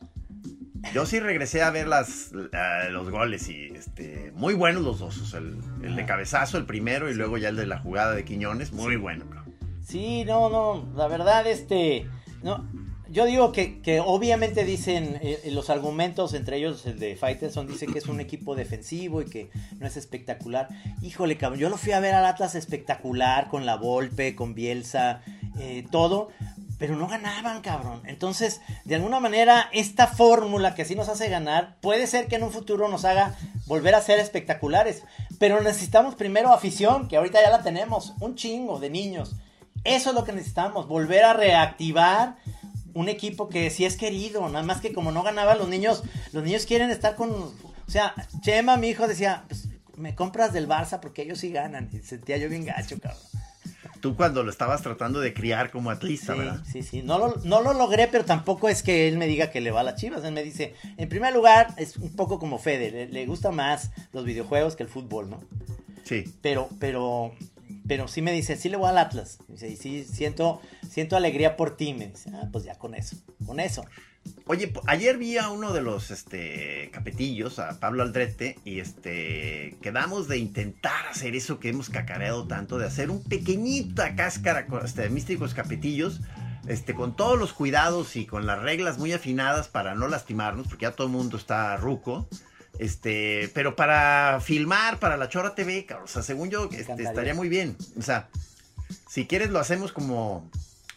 Yo sí regresé a ver las, uh, los goles y este muy buenos los dos. O sea, el, el de cabezazo, el primero, y luego ya el de la jugada de Quiñones, muy sí. bueno, bro. Sí, no, no, la verdad, este, no, yo digo que, que obviamente dicen, eh, los argumentos, entre ellos el de Faitelson, dice que es un equipo defensivo y que no es espectacular. Híjole, cabrón, yo lo fui a ver al Atlas espectacular, con la Volpe, con Bielsa, eh, todo... pero no ganaban, cabrón. Entonces, de alguna manera, esta fórmula que así nos hace ganar, puede ser que en un futuro nos haga volver a ser espectaculares. Pero necesitamos primero afición, que ahorita ya la tenemos, un chingo de niños. Eso es lo que necesitamos, volver a reactivar un equipo que sí es querido. Nada más que como no ganaban los niños, los niños quieren estar con... O sea, Chema, mi hijo, decía, pues, me compras del Barça porque ellos sí ganan. Y sentía yo bien gacho, cabrón. Tú cuando lo estabas tratando de criar como atlista, sí, ¿verdad? Sí, sí, no lo, no lo logré, pero tampoco es que él me diga que le va a las Chivas. Él me dice, en primer lugar, es un poco como Fede, le, le gusta más los videojuegos que el fútbol, ¿no? Sí. Pero, pero, pero sí me dice, sí le voy al Atlas. Dice, y sí, siento, siento alegría por ti. Me dice, ah, pues ya con eso, con eso. Oye, ayer vi a uno de los este, capetillos, a Pablo Aldrete, y este quedamos de intentar hacer eso que hemos cacareado tanto, de hacer un pequeñita cáscara este, de Místicos Capetillos, este, con todos los cuidados y con las reglas muy afinadas para no lastimarnos, porque ya todo el mundo está ruco, este, pero para filmar para la Chora T V, cabrón, o sea, según yo, este, estaría muy bien. O sea, si quieres lo hacemos como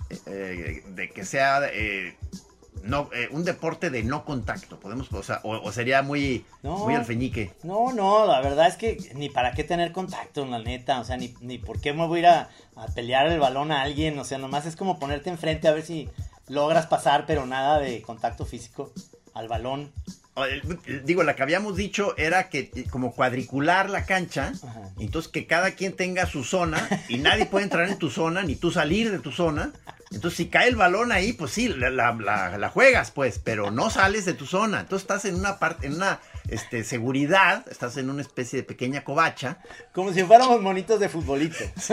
eh, de que sea... Eh, No, eh, un deporte de no contacto, podemos, o sea, o, o sería muy, no, muy alfeñique. No, no, la verdad es que ni para qué tener contacto, la neta, o sea, ni, ni por qué me voy a ir a, a pelear el balón a alguien, o sea, nomás es como ponerte enfrente a ver si logras pasar, pero nada de contacto físico al balón. Digo, la que habíamos dicho era que como cuadricular la cancha, ajá, entonces que cada quien tenga su zona y nadie puede entrar en tu zona, ni tú salir de tu zona. Entonces, si cae el balón ahí, pues sí, la, la, la, la juegas, pues, pero no sales de tu zona. Entonces estás en una parte, en una este, seguridad, estás en una especie de pequeña covacha. Como si fuéramos monitos de futbolito. Sí.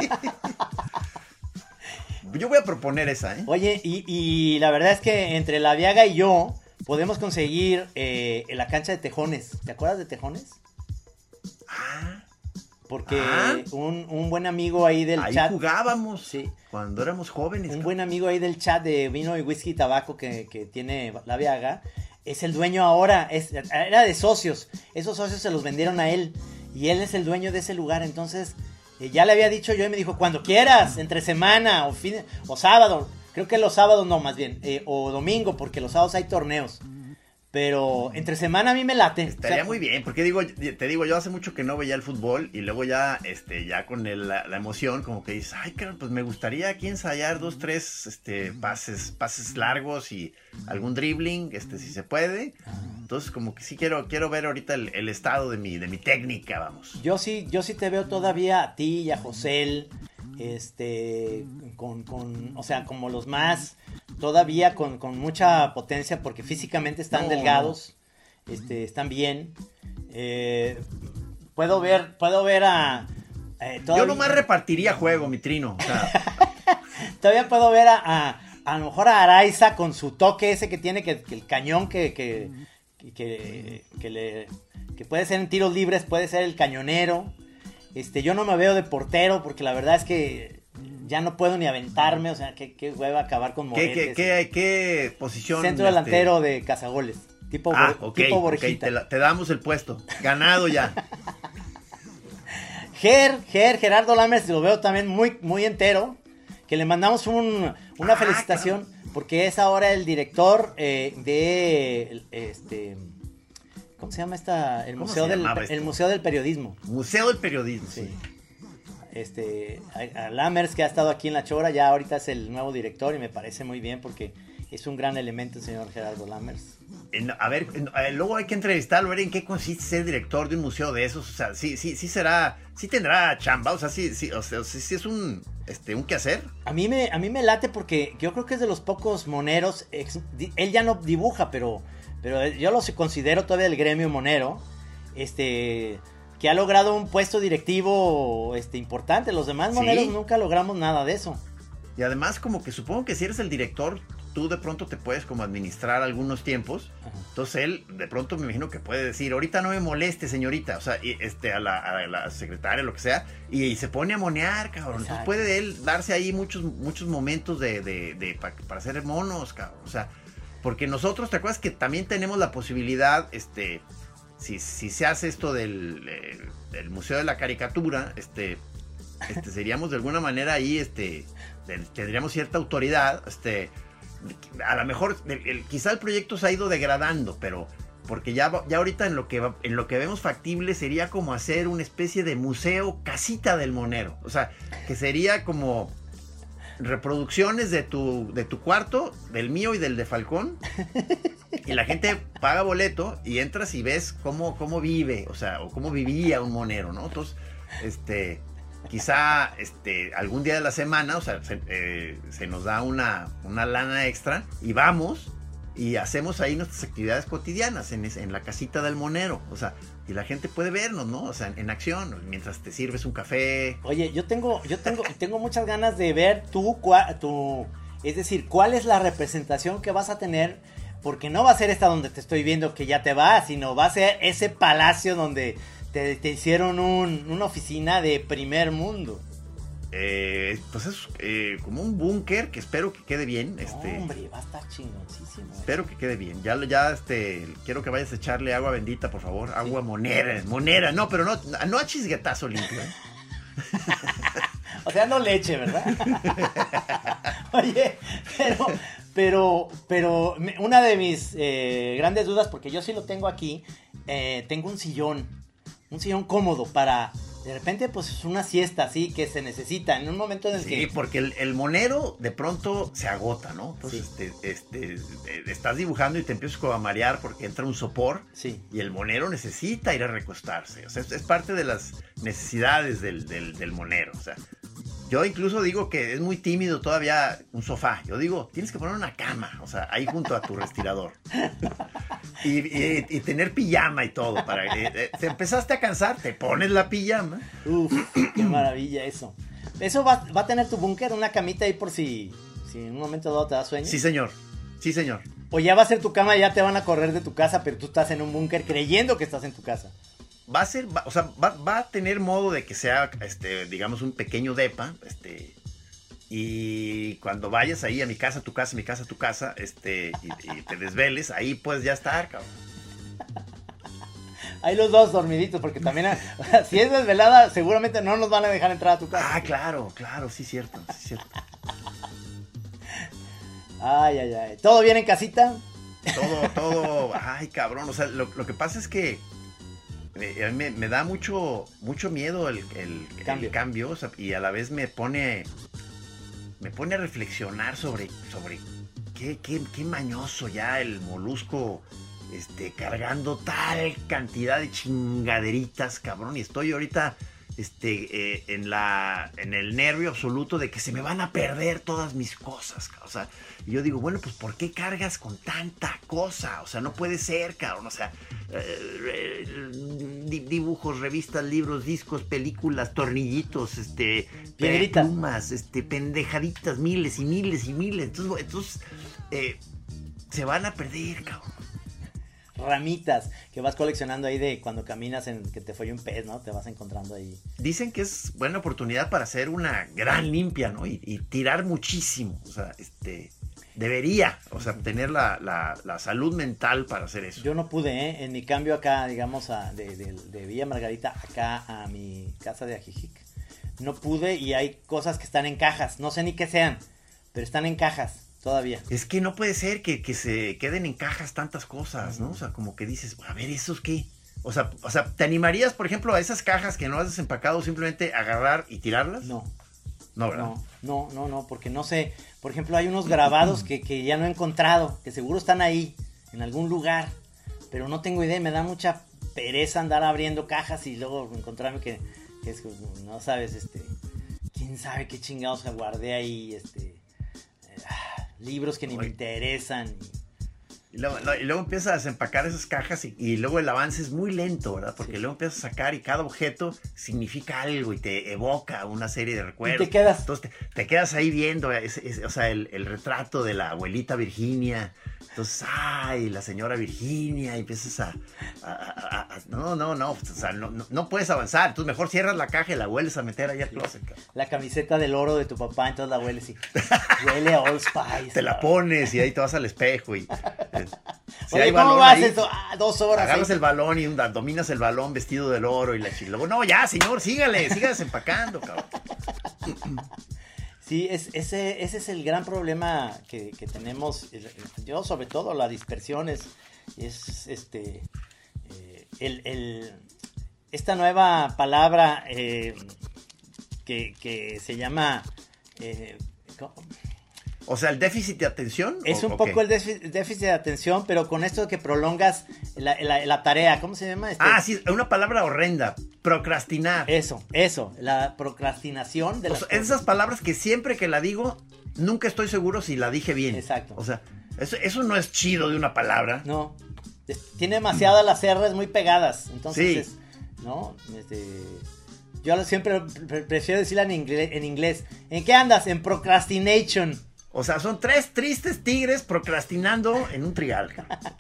Yo voy a proponer esa, ¿eh? Oye, y, y la verdad es que entre la Viaga y yo podemos conseguir eh, en la cancha de Tejones. ¿Te acuerdas de Tejones? Ah. Porque ah, un, un buen amigo ahí del ahí chat. Ahí jugábamos, sí, cuando éramos jóvenes. Un buen amigo ahí del chat de vino y whisky y tabaco que, que tiene la Viaga. Es el dueño ahora, es, era de socios. Esos socios se los vendieron a él. Y él es el dueño de ese lugar. Entonces, eh, ya le había dicho yo y me dijo, cuando quieras, entre semana o, fin, o sábado. Creo que los sábados no, más bien. Eh, o domingo, porque los sábados hay torneos. Pero entre semana a mí me late. Estaría o sea, muy bien, porque digo, te digo, yo hace mucho que no veía el fútbol y luego ya, este, ya con el, la, la emoción, como que dices, ay, claro, pues me gustaría aquí ensayar dos, tres, este, pases, pases largos y algún dribbling, este, si se puede. Entonces, como que sí quiero, quiero ver ahorita el, el estado de mi, de mi técnica, vamos. Yo sí, yo sí te veo todavía a ti y a José, este, con, con, o sea, como los más... Todavía con, con mucha potencia porque físicamente están no, delgados, no. Este, están bien. Eh, puedo ver, puedo ver a... Eh, todavía... Yo nomás repartiría juego, mi Trino. O sea... todavía puedo ver a, a, a lo mejor a Araiza con su toque ese que tiene, que, que el cañón que, que, que, que, le, que puede ser en tiros libres, puede ser el cañonero. Este, yo no me veo de portero porque la verdad es que... Ya no puedo ni aventarme, o sea, qué, qué hueva acabar con Moretes. ¿Qué, qué, qué, qué posición? Centro delantero este... de cazagoles, tipo, ah, bor- okay, tipo Borjita. Okay, te, te damos el puesto, ganado ya. Ger, Ger, Gerardo Lammers, lo veo también muy, muy entero, que le mandamos un, una ah, felicitación, claro. Porque es ahora el director eh, de, este, ¿cómo se llama esta? El museo del, el museo del periodismo. Museo del periodismo, sí. Este, a, a Lammers, que ha estado aquí en La Chora, ya ahorita es el nuevo director y me parece muy bien porque es un gran elemento el señor Gerardo Lammers. En, a ver, en, a ver, luego hay que entrevistarlo, a ver en qué consiste ser director de un museo de esos, o sea, sí, sí, sí será, sí tendrá chamba, o sea, sí, sí, o sea, sí, sí es un, este, un quehacer. A mí me, a mí me late porque yo creo que es de los pocos moneros, ex, él ya no dibuja, pero, pero yo lo considero todavía el gremio monero, este... que ha logrado un puesto directivo este, importante. Los demás moneros ¿sí? Nunca logramos nada de eso. Y además como que supongo que si eres el director, tú de pronto te puedes como administrar algunos tiempos. Ajá. Entonces él de pronto me imagino que puede decir, ahorita no me moleste, señorita, o sea, y, este, a la, a la secretaria, lo que sea, y, y se pone a monear, cabrón. Exacto. Entonces puede él darse ahí muchos, muchos momentos de, de, de, de pa, para hacer monos, cabrón. O sea, porque nosotros, ¿te acuerdas que también tenemos la posibilidad, este, si, si se hace esto del, eh, del Museo de la Caricatura, este, este, seríamos de alguna manera ahí, este, de, tendríamos cierta autoridad, este, a lo mejor, el, el, quizá el proyecto se ha ido degradando, pero porque ya, ya ahorita en lo, que, en lo que vemos factible sería como hacer una especie de museo casita del monero, o sea, que sería como reproducciones de tu, de tu cuarto, del mío y del de Falcón, y la gente paga boleto y entras y ves cómo, cómo vive, o sea, o cómo vivía un monero, ¿no? Entonces, este... quizá este, algún día de la semana, o sea, se, eh, se nos da una, una lana extra y vamos y hacemos ahí nuestras actividades cotidianas en, en la casita del monero, o sea, y la gente puede vernos, ¿no? O sea, en, en acción, mientras te sirves un café. Oye, yo tengo, yo tengo, tengo muchas ganas de ver tu, tu, es decir, cuál es la representación que vas a tener, porque no va a ser esta donde te estoy viendo que ya te vas, sino va a ser ese palacio donde Te, te hicieron un, una oficina de primer mundo. Eh, pues es eh, como un búnker que espero que quede bien. No, este, hombre, va a estar chingoncísimo. Espero que quede bien. Ya, ya este, quiero que vayas a echarle agua bendita, por favor. Agua sí. monera, monera. No, pero no, no a chisguetazo limpio. ¿eh? O sea, no leche, ¿verdad? Oye, pero, pero, pero una de mis eh, grandes dudas, porque yo sí lo tengo aquí, eh, tengo un sillón. Un sillón cómodo para, de repente, pues es una siesta así que se necesita en un momento en el sí, que... Sí, porque el, el monero de pronto se agota, ¿no? Entonces, sí. este, este, estás dibujando y te empiezas como a marear porque entra un sopor. Sí. Y el monero necesita ir a recostarse. O sea, es, es parte de las necesidades del, del, del monero. O sea, yo incluso digo que es muy tímido todavía un sofá. Yo digo, tienes que poner una cama, o sea, ahí junto a tu respirador. Y, y, y tener pijama y todo. Para, eh, eh, te empezaste a cansar, te pones la pijama. Uf, qué maravilla eso. ¿Eso va, va a tener tu búnker? ¿Una camita ahí por si, si en un momento dado te da sueño? Sí, señor. Sí, señor. O ya va a ser tu cama y ya te van a correr de tu casa, pero tú estás en un búnker creyendo que estás en tu casa. Va a ser, va, o sea, va, va a tener modo de que sea, este, digamos, un pequeño depa, este, y cuando vayas ahí a mi casa, tu casa, mi casa, tu casa, este, y, y te desveles, ahí puedes ya estar, cabrón. Ahí los dos dormiditos, porque también, si es desvelada, seguramente no nos van a dejar entrar a tu casa. Ah, claro, claro, sí cierto, sí cierto. Ay, ay, ay. ¿Todo bien en casita? Todo, todo, ay, cabrón, o sea, lo, lo que pasa es que a mí me, me da mucho, mucho miedo el, el cambio, el cambio, o sea, y a la vez me pone, me pone a reflexionar sobre, sobre qué, qué, qué mañoso ya el molusco, este, cargando tal cantidad de chingaderitas, cabrón, y estoy ahorita, este, eh, en la, en el nervio absoluto de que se me van a perder todas mis cosas, o sea, y yo digo, bueno, pues, ¿por qué cargas con tanta cosa? O sea, no puede ser, cabrón, o sea, eh, dibujos, revistas, libros, discos, películas, tornillitos, este, piedritas, plumas, este, pendejaditas, miles y miles y miles, entonces, entonces eh, se van a perder, cabrón. Ramitas que vas coleccionando ahí de cuando caminas en que te fue un pez, ¿no? Te vas encontrando ahí. Dicen que es buena oportunidad para hacer una gran limpia, ¿no? Y, y tirar muchísimo, o sea, este, debería, o sea, tener la, la, la salud mental para hacer eso. Yo no pude, ¿eh? En mi cambio acá, digamos, a, de, de, de Villa Margarita acá a mi casa de Ajijic, no pude y hay cosas que están en cajas, no sé ni qué sean, pero están en cajas. Todavía. Es que no puede ser que, que se queden en cajas tantas cosas, ¿no? O sea, como que dices, a ver, ¿esos qué? O sea, o sea, ¿te animarías, por ejemplo, a esas cajas que no has desempacado simplemente agarrar y tirarlas? No. No, ¿verdad? No, no, no, no, porque no sé. Por ejemplo, hay unos grabados que, que ya no he encontrado, que seguro están ahí, en algún lugar, pero no tengo idea, me da mucha pereza andar abriendo cajas y luego encontrarme que, que es, no sabes, este, quién sabe qué chingados guardé ahí, este... libros que ni Oye. me interesan. Y luego, y luego empiezas a desempacar esas cajas y, y luego el avance es muy lento, ¿verdad? Porque sí. Luego empiezas a sacar y cada objeto significa algo y te evoca una serie de recuerdos. Y te quedas. Entonces te, te quedas ahí viendo, es, es, o sea, el, el retrato de la abuelita Virginia. Entonces, ay, la señora Virginia, y empiezas a... a, a, a no, no, no, o sea, no, no, no puedes avanzar. Entonces mejor cierras la caja y la vuelves a meter ahí al closet. La camiseta del oro de tu papá, entonces la hueles y huele a Old Spice. Te la pones y ahí te vas al espejo y... Eh, si Oye, hay ¿cómo balón vas ahí, esto? Ah, dos horas. agarras ahí. el balón y un, dominas el balón vestido del oro y la chica. Luego, no, ya, señor, sígale, siga desempacando, cabrón. Sí, es, ese, ese es el gran problema que, que tenemos. Yo, sobre todo, la dispersión es, es este, eh, el, el, esta nueva palabra eh, que, que se llama... Eh, ¿cómo? O sea, ¿el déficit de atención? Es o, un o poco qué? el déficit, déficit de atención, pero con esto de que prolongas la, la, la tarea. ¿Cómo se llama? Este? Ah, sí, una palabra horrenda. Procrastinar. Eso, eso, la procrastinación de o las sea, cosas. esas palabras que siempre que la digo, nunca estoy seguro si la dije bien. Exacto. O sea, eso, eso no es chido de una palabra. No, es- tiene demasiadas las erres muy pegadas, entonces, Sí. es, ¿no? Este, yo lo- siempre pre- prefiero decirla en inglés, en inglés. ¿En qué andas? En procrastination. O sea, son tres tristes tigres procrastinando en un trigal.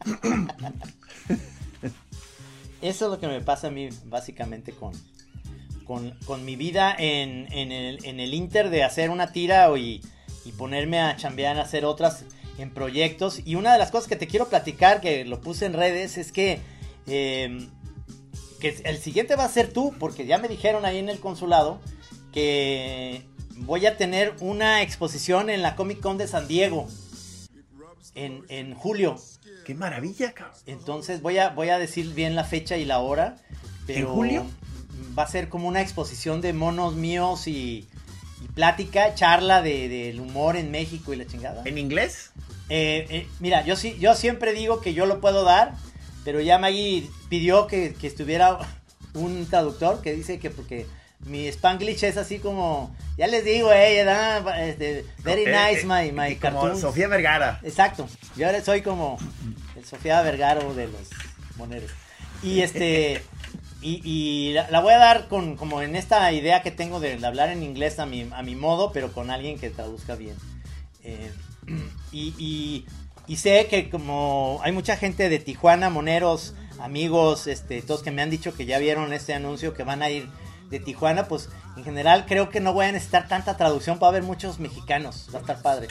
Eso es lo que me pasa a mí, básicamente, con, con, con mi vida en, en, el, en el inter de hacer una tira y, y ponerme a chambear, a hacer otras en proyectos. Y una de las cosas que te quiero platicar, que lo puse en redes, es que, eh, que el siguiente va a ser tú, porque ya me dijeron ahí en el consulado que voy a tener una exposición en la Comic Con de San Diego en, en julio. ¡Qué maravilla, cabrón! Entonces voy a, voy a decir bien la fecha y la hora. Pero ¿En julio? Va a ser como una exposición de monos míos y, y plática, charla de, del humor en México y la chingada. ¿En inglés? Eh, eh, mira, yo sí, yo siempre digo que yo lo puedo dar, pero ya Maggie pidió que, que estuviera un traductor que dice que porque mi Spanglish es así como, ya les digo, eh, da, este, very Eh, nice eh, my, my como cartoons. Sofía Vergara. Exacto, yo ahora soy como el Sofía Vergara de los moneros. Y este y, y la, la voy a dar con como en esta idea que tengo de, de hablar en inglés a mi, a mi modo, pero con alguien que traduzca bien. Eh, y, y, y sé que como hay mucha gente de Tijuana, moneros, amigos, este, todos que me han dicho que ya vieron este anuncio, que van a ir de Tijuana, pues en general creo que no voy a necesitar tanta traducción para ver muchos mexicanos. Va a estar padre.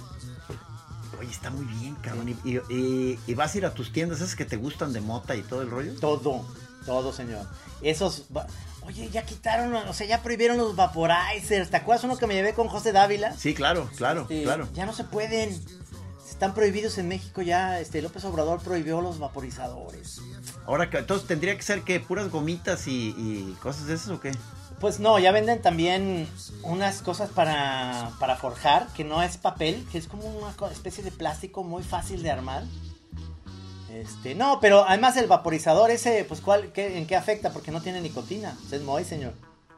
Oye, está muy bien, cabrón. ¿Y, y, y- y vas a ir a tus tiendas esas que te gustan de mota y todo el rollo? Todo, todo, señor. Esos... va- Oye, ya quitaron, o sea, ya prohibieron los vaporizers. ¿Te acuerdas uno que me llevé con José Dávila? Sí, claro, claro, Este, claro. Ya no se pueden. Están prohibidos en México ya. Este López Obrador prohibió los vaporizadores. Ahora, que- entonces tendría que ser que puras gomitas y, y cosas de esas o qué? Pues no, ya venden también unas cosas para, para forjar, que no es papel, que es como una co- especie de plástico muy fácil de armar. Este, no, pero además el vaporizador ese, pues ¿cuál, qué, ¿en qué afecta? Porque no tiene nicotina. Es muy, señor.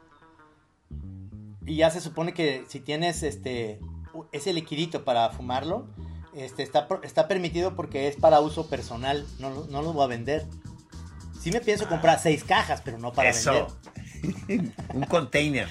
Y ya se supone que si tienes este u- ese liquidito para fumarlo, este está, pro- está permitido porque es para uso personal. No, lo- no lo voy a vender. Sí me pienso comprar seis cajas, pero no para Eso. vender. Un container.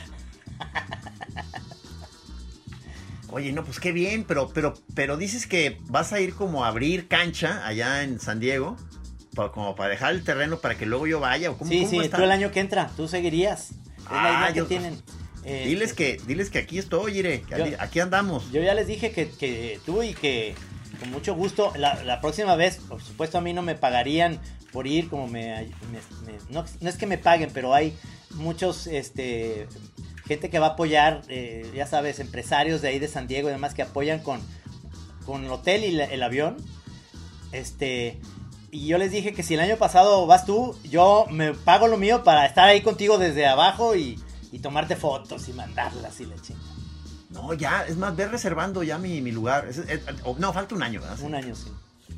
Oye, no, pues qué bien, pero, pero, pero dices que vas a ir como a abrir cancha allá en San Diego, pa- como para dejar el terreno para que luego yo vaya, o cómo, Sí, cómo sí, está? tú el año que entra, tú seguirías. Es Ah, la idea yo- que tienen. Eh, Diles que, diles que aquí estoy, Ire, que Yo- aquí- aquí andamos. Yo ya les dije que, que tú y que con mucho gusto, la, la próxima vez, por supuesto a mí no me pagarían por ir, como me... me- me- no, no es que me paguen, pero hay muchos, este... gente que va a apoyar, eh, ya sabes, empresarios de ahí de San Diego y demás que apoyan con, con el hotel y la- el avión. Este... Y yo les dije que si el año pasado vas tú, yo me pago lo mío para estar ahí contigo desde abajo y, y tomarte fotos y mandarlas y la chingada. No, ya, es más, ve reservando ya mi, mi lugar. Es- es- oh, no, falta un año, ¿verdad? Un año, sí.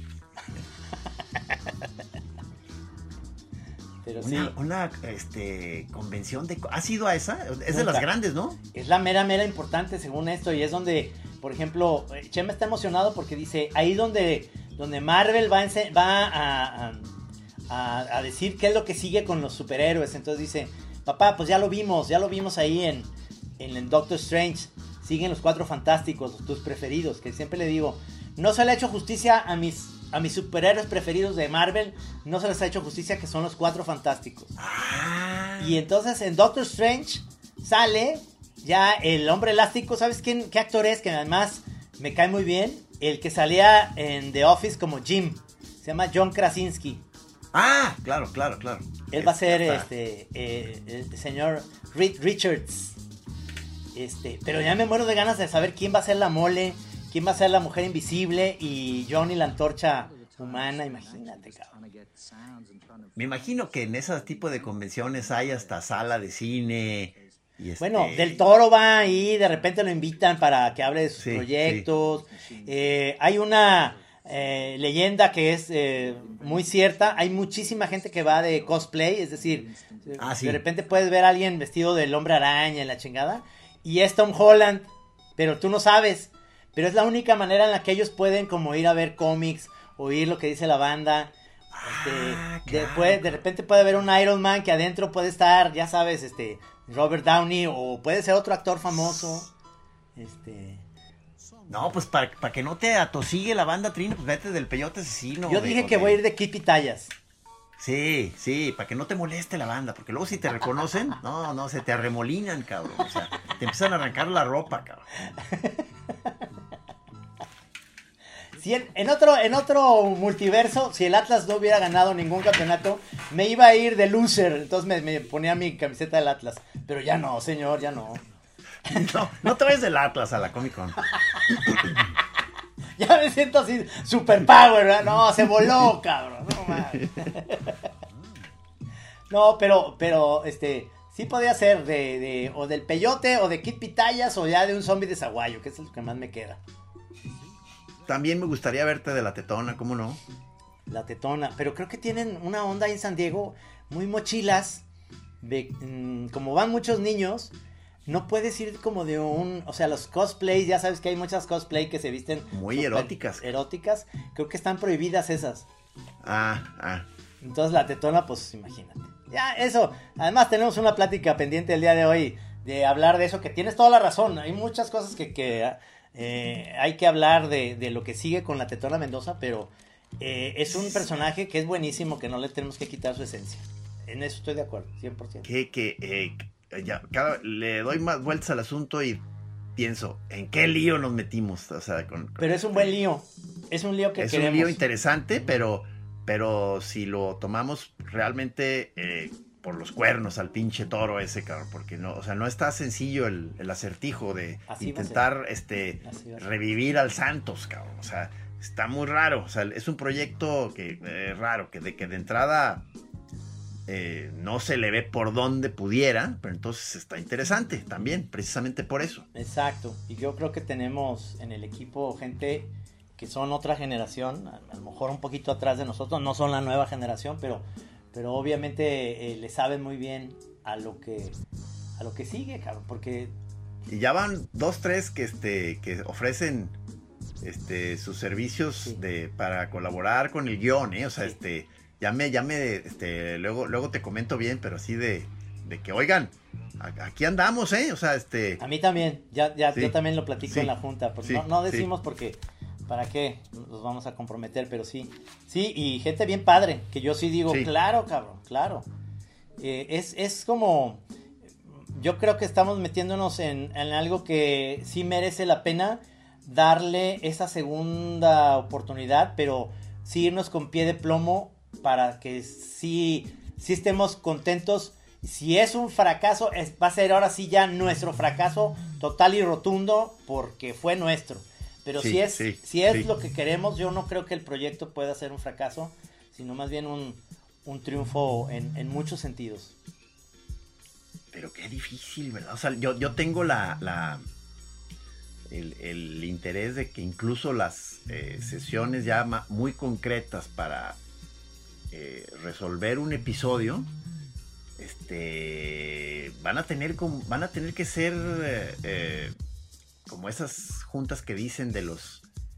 Pero sí, Una, una este, convención de... ¿Has ido a esa? Es de Nunca. las grandes, ¿no? es la mera, mera importante según esto. Y es donde, por ejemplo, eh, Chema está emocionado porque dice, ahí donde donde Marvel va, a, ense- va a, a, a decir qué es lo que sigue con los superhéroes. Entonces dice, papá, pues ya lo vimos, ya lo vimos ahí en, en el Doctor Strange. Siguen los Cuatro Fantásticos, tus preferidos, que siempre le digo, no se le ha hecho justicia a mis, a mis superhéroes preferidos de Marvel, no se les ha hecho justicia, que son los Cuatro Fantásticos. Ah. Y entonces en Doctor Strange sale ya el hombre elástico. ¿Sabes quién, qué actor es? Que además me cae muy bien. El que salía en The Office como Jim. Se llama John Krasinski. Ah, claro, claro, claro. Él va a ser Está. este eh, el señor Reed Richards. Este, pero ya me muero de ganas de saber quién va a ser la Mole, quién va a ser la Mujer Invisible y Johnny la Antorcha Humana. Imagínate, cabrón. Me imagino que en ese tipo de convenciones hay hasta sala de cine. Y este... Bueno, Del Toro va ahí, de repente lo invitan para que hable de sus Sí, proyectos. Eh, hay una eh, leyenda que es eh, muy cierta. Hay muchísima gente que va de cosplay, es decir, Ah, sí. de repente puedes ver a alguien vestido del Hombre Araña en la chingada. Y es Tom Holland, pero tú no sabes. Pero es la única manera en la que ellos pueden como ir a ver cómics, oír lo que dice la banda. Este, Ah, de, claro. puede- de repente puede haber un Iron Man que adentro puede estar, ya sabes, este Robert Downey, o puede ser otro actor famoso. Este, No, pues para, para que no te atosigue la banda Trino, pues vete del Peyote Asesino. yo de- dije o que de- voy a ir de Kid Pitayas. Sí, sí, para que no te moleste la banda, porque luego si te reconocen, no, no, se te arremolinan, cabrón. O sea, te empiezan a arrancar la ropa, cabrón. Si en, en otro en otro multiverso, si el Atlas no hubiera ganado ningún campeonato, me iba a ir de loser. Entonces me, me ponía mi camiseta del Atlas. Pero ya no, señor, ya no. No, no te vayas del Atlas a la Comic Con. Ya me siento así, super power, ¿verdad? No, se voló, cabrón. No, mames. No, pero, pero, este, sí podía ser de, de, o del Peyote, o de Kid Pitayas, o ya de un zombie de Zaguayo, que es lo que más me queda. También me gustaría verte de la Tetona, ¿cómo no? La Tetona, pero creo que tienen una onda ahí en San Diego muy mochilas. De, mm, como van muchos niños, no puedes ir como de un, o sea, los cosplays, ya sabes que hay muchas cosplay que se visten Muy súper eróticas. Eróticas, creo que están prohibidas esas. Ah, ah. Entonces la Tetona, pues imagínate. Ya, eso. Además tenemos una plática pendiente el día de hoy de hablar de eso, que tienes toda la razón. Hay muchas cosas que, que eh, hay que hablar de, de lo que sigue con la Tetona Mendoza, pero eh, es un personaje que es buenísimo, que no le tenemos que quitar su esencia. En eso estoy de acuerdo, cien por ciento. Que, que, eh, ya, cada, le doy más vueltas al asunto y pienso, ¿en qué lío nos metimos? O sea, con, con- Pero es un buen lío. Es un lío que es queremos. un lío interesante, pero, pero si lo tomamos realmente eh, por los cuernos al pinche toro ese, cabrón, porque no, o sea, no está sencillo el, el acertijo de Así va a intentar este Así va a ser. revivir al Santos, cabrón. O sea, está muy raro. O sea, es un proyecto que eh, raro, que de que de entrada eh, no se le ve por dónde pudiera, pero entonces está interesante también, precisamente por eso. Exacto, y yo creo que tenemos en el equipo gente que son otra generación, a, a lo mejor un poquito atrás de nosotros, no son la nueva generación, pero, pero obviamente eh, le saben muy bien a lo que a lo que sigue, cabrón, porque Y ya van dos, tres que este que ofrecen este sus servicios Sí. de para colaborar con el guión, ¿eh? O sea, Sí. este ya me ya me este luego luego te comento bien, pero así de de que oigan, a- aquí andamos, ¿eh? O sea, este a mí también, ya, ya Sí. yo también lo platico Sí. en la junta, porque Sí. no, no Sí. decimos porque para qué nos vamos a comprometer, pero sí, sí, y gente bien padre, que yo sí digo, Sí. claro, cabrón, claro. Eh, es, es como, yo creo que estamos metiéndonos en, en algo que sí merece la pena darle esa segunda oportunidad, pero sí irnos con pie de plomo para que sí, sí estemos contentos. Si es un fracaso, es, va a ser ahora sí ya nuestro fracaso total y rotundo porque fue nuestro. Pero Sí, si es, sí, si es sí. lo que queremos, yo no creo que el proyecto pueda ser un fracaso, sino más bien un, un triunfo en, en muchos sentidos. pero qué difícil, ¿verdad? O sea, yo, yo tengo la, la el, el interés de que incluso las eh, sesiones ya ma- muy concretas para eh, resolver un episodio, este, van a tener como, van a tener que ser eh, eh, como esas juntas que dicen de los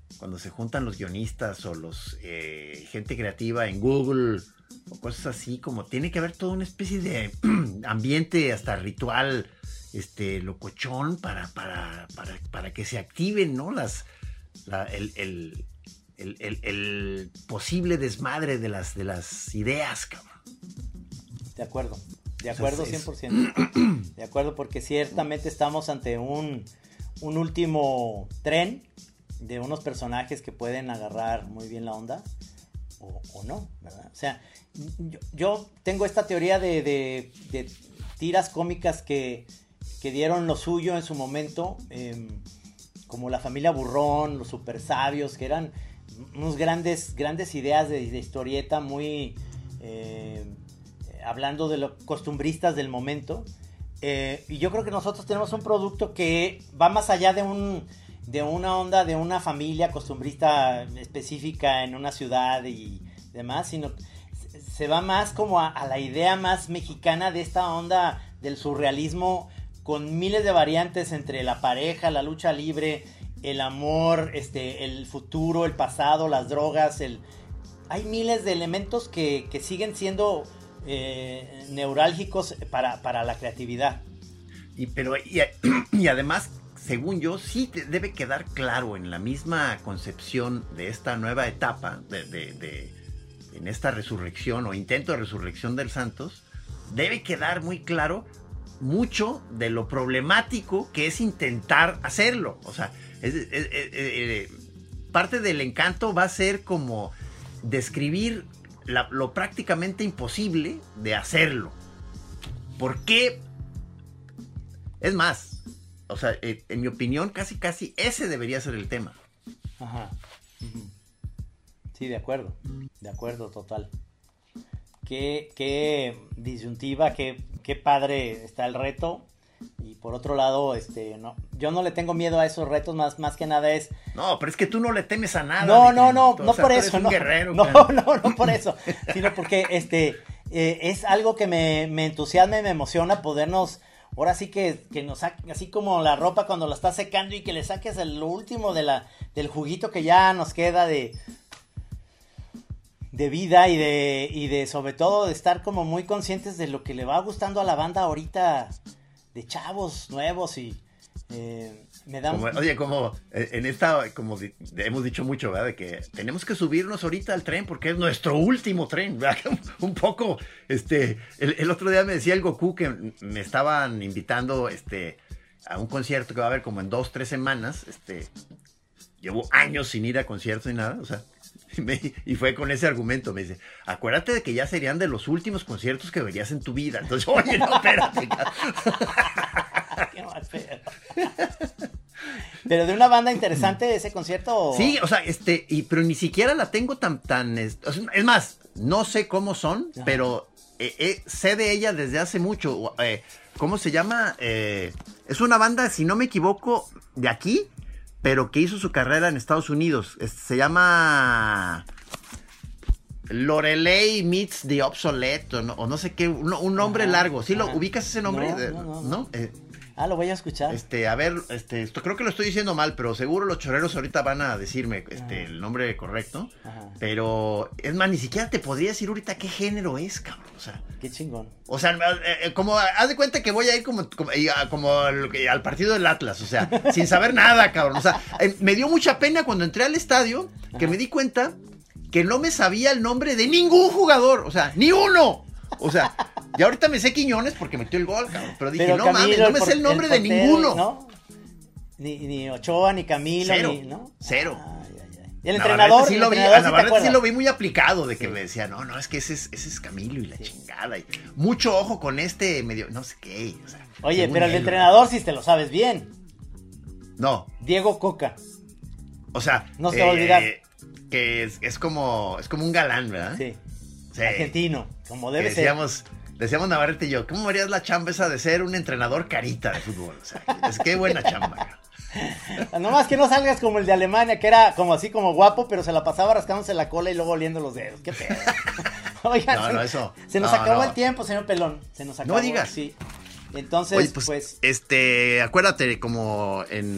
cuando se juntan los guionistas o los eh, gente creativa en Google o cosas así, como tiene que haber toda una especie de ambiente hasta ritual, este, locochón para, para, para, para que se activen, ¿no? Las, la, el, el, el, el, el posible desmadre de las, de las ideas, cabrón. De acuerdo, de acuerdo cien por ciento. De acuerdo, porque ciertamente estamos ante un, un último tren de unos personajes que pueden agarrar muy bien la onda o, o no, ¿verdad? O sea, yo, yo tengo esta teoría de, de, de tiras cómicas que, que dieron lo suyo en su momento, eh, como La Familia Burrón, Los Super Sabios, que eran unos grandes, grandes ideas de, de historieta muy... Eh, hablando de los costumbristas del momento, eh, y yo creo que nosotros tenemos un producto que va más allá de un de una onda de una familia costumbrista específica en una ciudad y demás, sino se va más como a, a la idea más mexicana de esta onda del surrealismo, con miles de variantes entre la pareja, la lucha libre, el amor, este, el futuro, el pasado, las drogas, el... hay miles de elementos que, que siguen siendo Eh, neurálgicos para, para la creatividad. Y, pero, y, y además, según yo, sí te debe quedar claro en la misma concepción de esta nueva etapa, de, de, de, en esta resurrección o intento de resurrección del Santos, debe quedar muy claro mucho de lo problemático que es intentar hacerlo. O sea, es, es, es, es, es, parte del encanto va a ser como describir La, lo prácticamente imposible de hacerlo. ¿Por qué? Es más, o sea, eh, en mi opinión, casi casi ese debería ser el tema. Ajá. Sí, de acuerdo. De acuerdo, total. Qué, qué disyuntiva, qué, qué padre está el reto. Y por otro lado, este, no, yo no le tengo miedo a esos retos, más, más que nada es... No, pero es que tú no le temes a nada. No, no, no, no, no o sea, por tú eso, eres un no, guerrero, no, cara. no, no por eso, sino porque este, eh, es algo que me, me entusiasma y me emociona podernos, ahora sí que, que nos saque, así como la ropa cuando la estás secando y que le saques el, lo último de la, del juguito que ya nos queda de... de vida y de, y de sobre todo de estar como muy conscientes de lo que le va gustando a la banda ahorita, de chavos nuevos y eh, me da... Como, oye, como en esta, como di, hemos dicho mucho, ¿verdad? De que tenemos que subirnos ahorita al tren porque es nuestro último tren, ¿verdad? Un poco, este, el, el otro día me decía el Goku que me estaban invitando, este, a un concierto que va a haber como en dos, tres semanas, este, llevo años sin ir a conciertos ni nada, o sea, y, me, y fue con ese argumento, me dice, acuérdate de que ya serían de los últimos conciertos que verías en tu vida, entonces, oye, no, espérate. Qué mal pedo. Pero de una banda interesante ese concierto. Sí, o sea, este, y, pero ni siquiera la tengo tan, tan, es, es más, no sé cómo son, ajá, pero eh, eh, sé de ella desde hace mucho. Eh, ¿Cómo se llama? Eh, es una banda, si no me equivoco, de aquí, pero que hizo su carrera en Estados Unidos. Es, se llama Lorelei Meets the Obsolete, o no, o no sé qué, un, un nombre ajá, largo. ¿Sí ajá. Lo ubicas ese nombre? No, no, no. ¿No? ¿No? Eh, Ah, lo voy a escuchar. Este, a ver, este, esto creo que lo estoy diciendo mal, pero seguro los choreros ahorita van a decirme este, el nombre correcto. Ajá. Pero, es más, ni siquiera te podría decir ahorita qué género es, cabrón. O sea, qué chingón. O sea, eh, como, haz de cuenta que voy a ir como, como, como al, al partido del Atlas, o sea, sin saber nada, cabrón. O sea, eh, me dio mucha pena cuando entré al estadio, que ajá, me di cuenta que no me sabía el nombre de ningún jugador, o sea, ni uno. O sea, y ahorita me sé Quiñones porque metió el gol, cabrón. Pero dije, pero no Camilo, mames, no me sé el nombre el portero, de ninguno. ¿No? Ni, ni Ochoa, ni Camilo, cero, ni, ¿no? Cero. Ay, ay, ay. Y el entrenador, sí el lo vi, entrenador a Navarrete sí, sí lo vi muy aplicado, de que sí, me decía, no, no, es que ese es, ese es Camilo y la sí, chingada. Y mucho ojo con este medio, no sé qué. O sea, oye, pero el él, entrenador sí te lo sabes bien. No. Diego Coca. O sea, no se eh, va a olvidar. Que es, es como, es como un galán, ¿verdad? Sí. Sí. Argentino, como debe que decíamos, ser. Decíamos Navarrete y yo, ¿cómo harías la chamba esa de ser un entrenador carita de fútbol? O sea, es que buena chamba. No más que no salgas como el de Alemania, que era como así como guapo, pero se la pasaba rascándose la cola y luego oliendo los dedos. Qué pedo. Oigan, no, se, no, eso. se nos no, acabó no. el tiempo, señor Pelón. Se nos acabó. No digas. Sí. Entonces, oye, pues, pues, este, acuérdate, como en,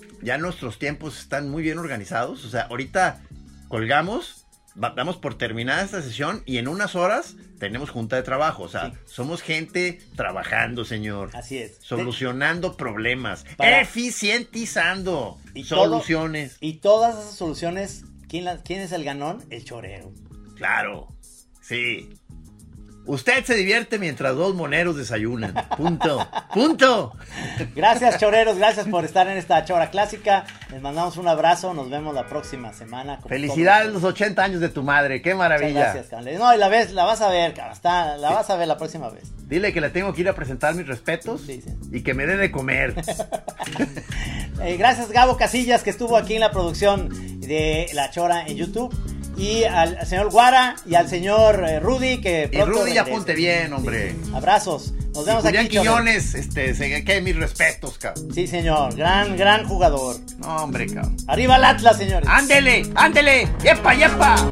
ya nuestros tiempos están muy bien organizados. O sea, ahorita colgamos, damos por terminada esta sesión y en unas horas tenemos junta de trabajo. O sea, sí. somos gente trabajando, señor. Así es. Solucionando problemas, Para... eficientizando y soluciones. Todo, y todas esas soluciones, ¿quién, la, ¿quién es el ganón? El chorero. Claro, sí. Usted se divierte mientras dos moneros desayunan. Punto. Punto. Gracias, choreros. Gracias por estar en esta chora clásica. Les mandamos un abrazo. Nos vemos la próxima semana. Felicidades los ochenta años de tu madre. Qué maravilla. Muchas gracias, cabrón. No, y la, ves, la vas a ver, cabrón. Está, la vas a ver la próxima vez. Dile que le tengo que ir a presentar mis respetos sí, sí. y que me dé de comer. eh, gracias, Gabo Casillas, que estuvo aquí en la producción de La Chora en YouTube. Y al, al señor Guara y al señor eh, Rudy, que y Rudy ya ponte bien, hombre. Sí, sí. Abrazos. Nos vemos y Julián aquí. Quiñones, este, se, que mis respetos, cabrón. Sí, señor. Gran, gran jugador. No, hombre, cabrón. Arriba el Atlas, señores. Ándele, ándele. Yepa, yepa.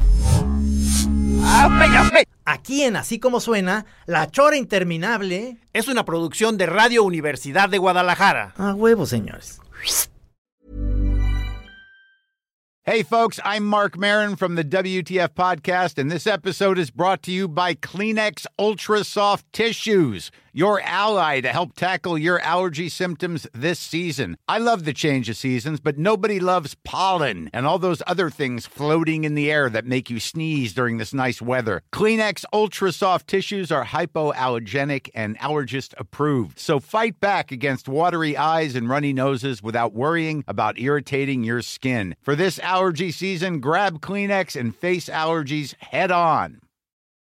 Aquí en Así Como Suena, La Chora Interminable es una producción de Radio Universidad de Guadalajara. A huevo, señores. Hey, folks, I'm Mark Maron from the W T F Podcast, and this episode is brought to you by Kleenex Ultra Soft Tissues, your ally to help tackle your allergy symptoms this season. I love the change of seasons, but nobody loves pollen and all those other things floating in the air that make you sneeze during this nice weather. Kleenex Ultra Soft Tissues are hypoallergenic and allergist approved, so fight back against watery eyes and runny noses without worrying about irritating your skin. For this allergy season, grab Kleenex and face allergies head on.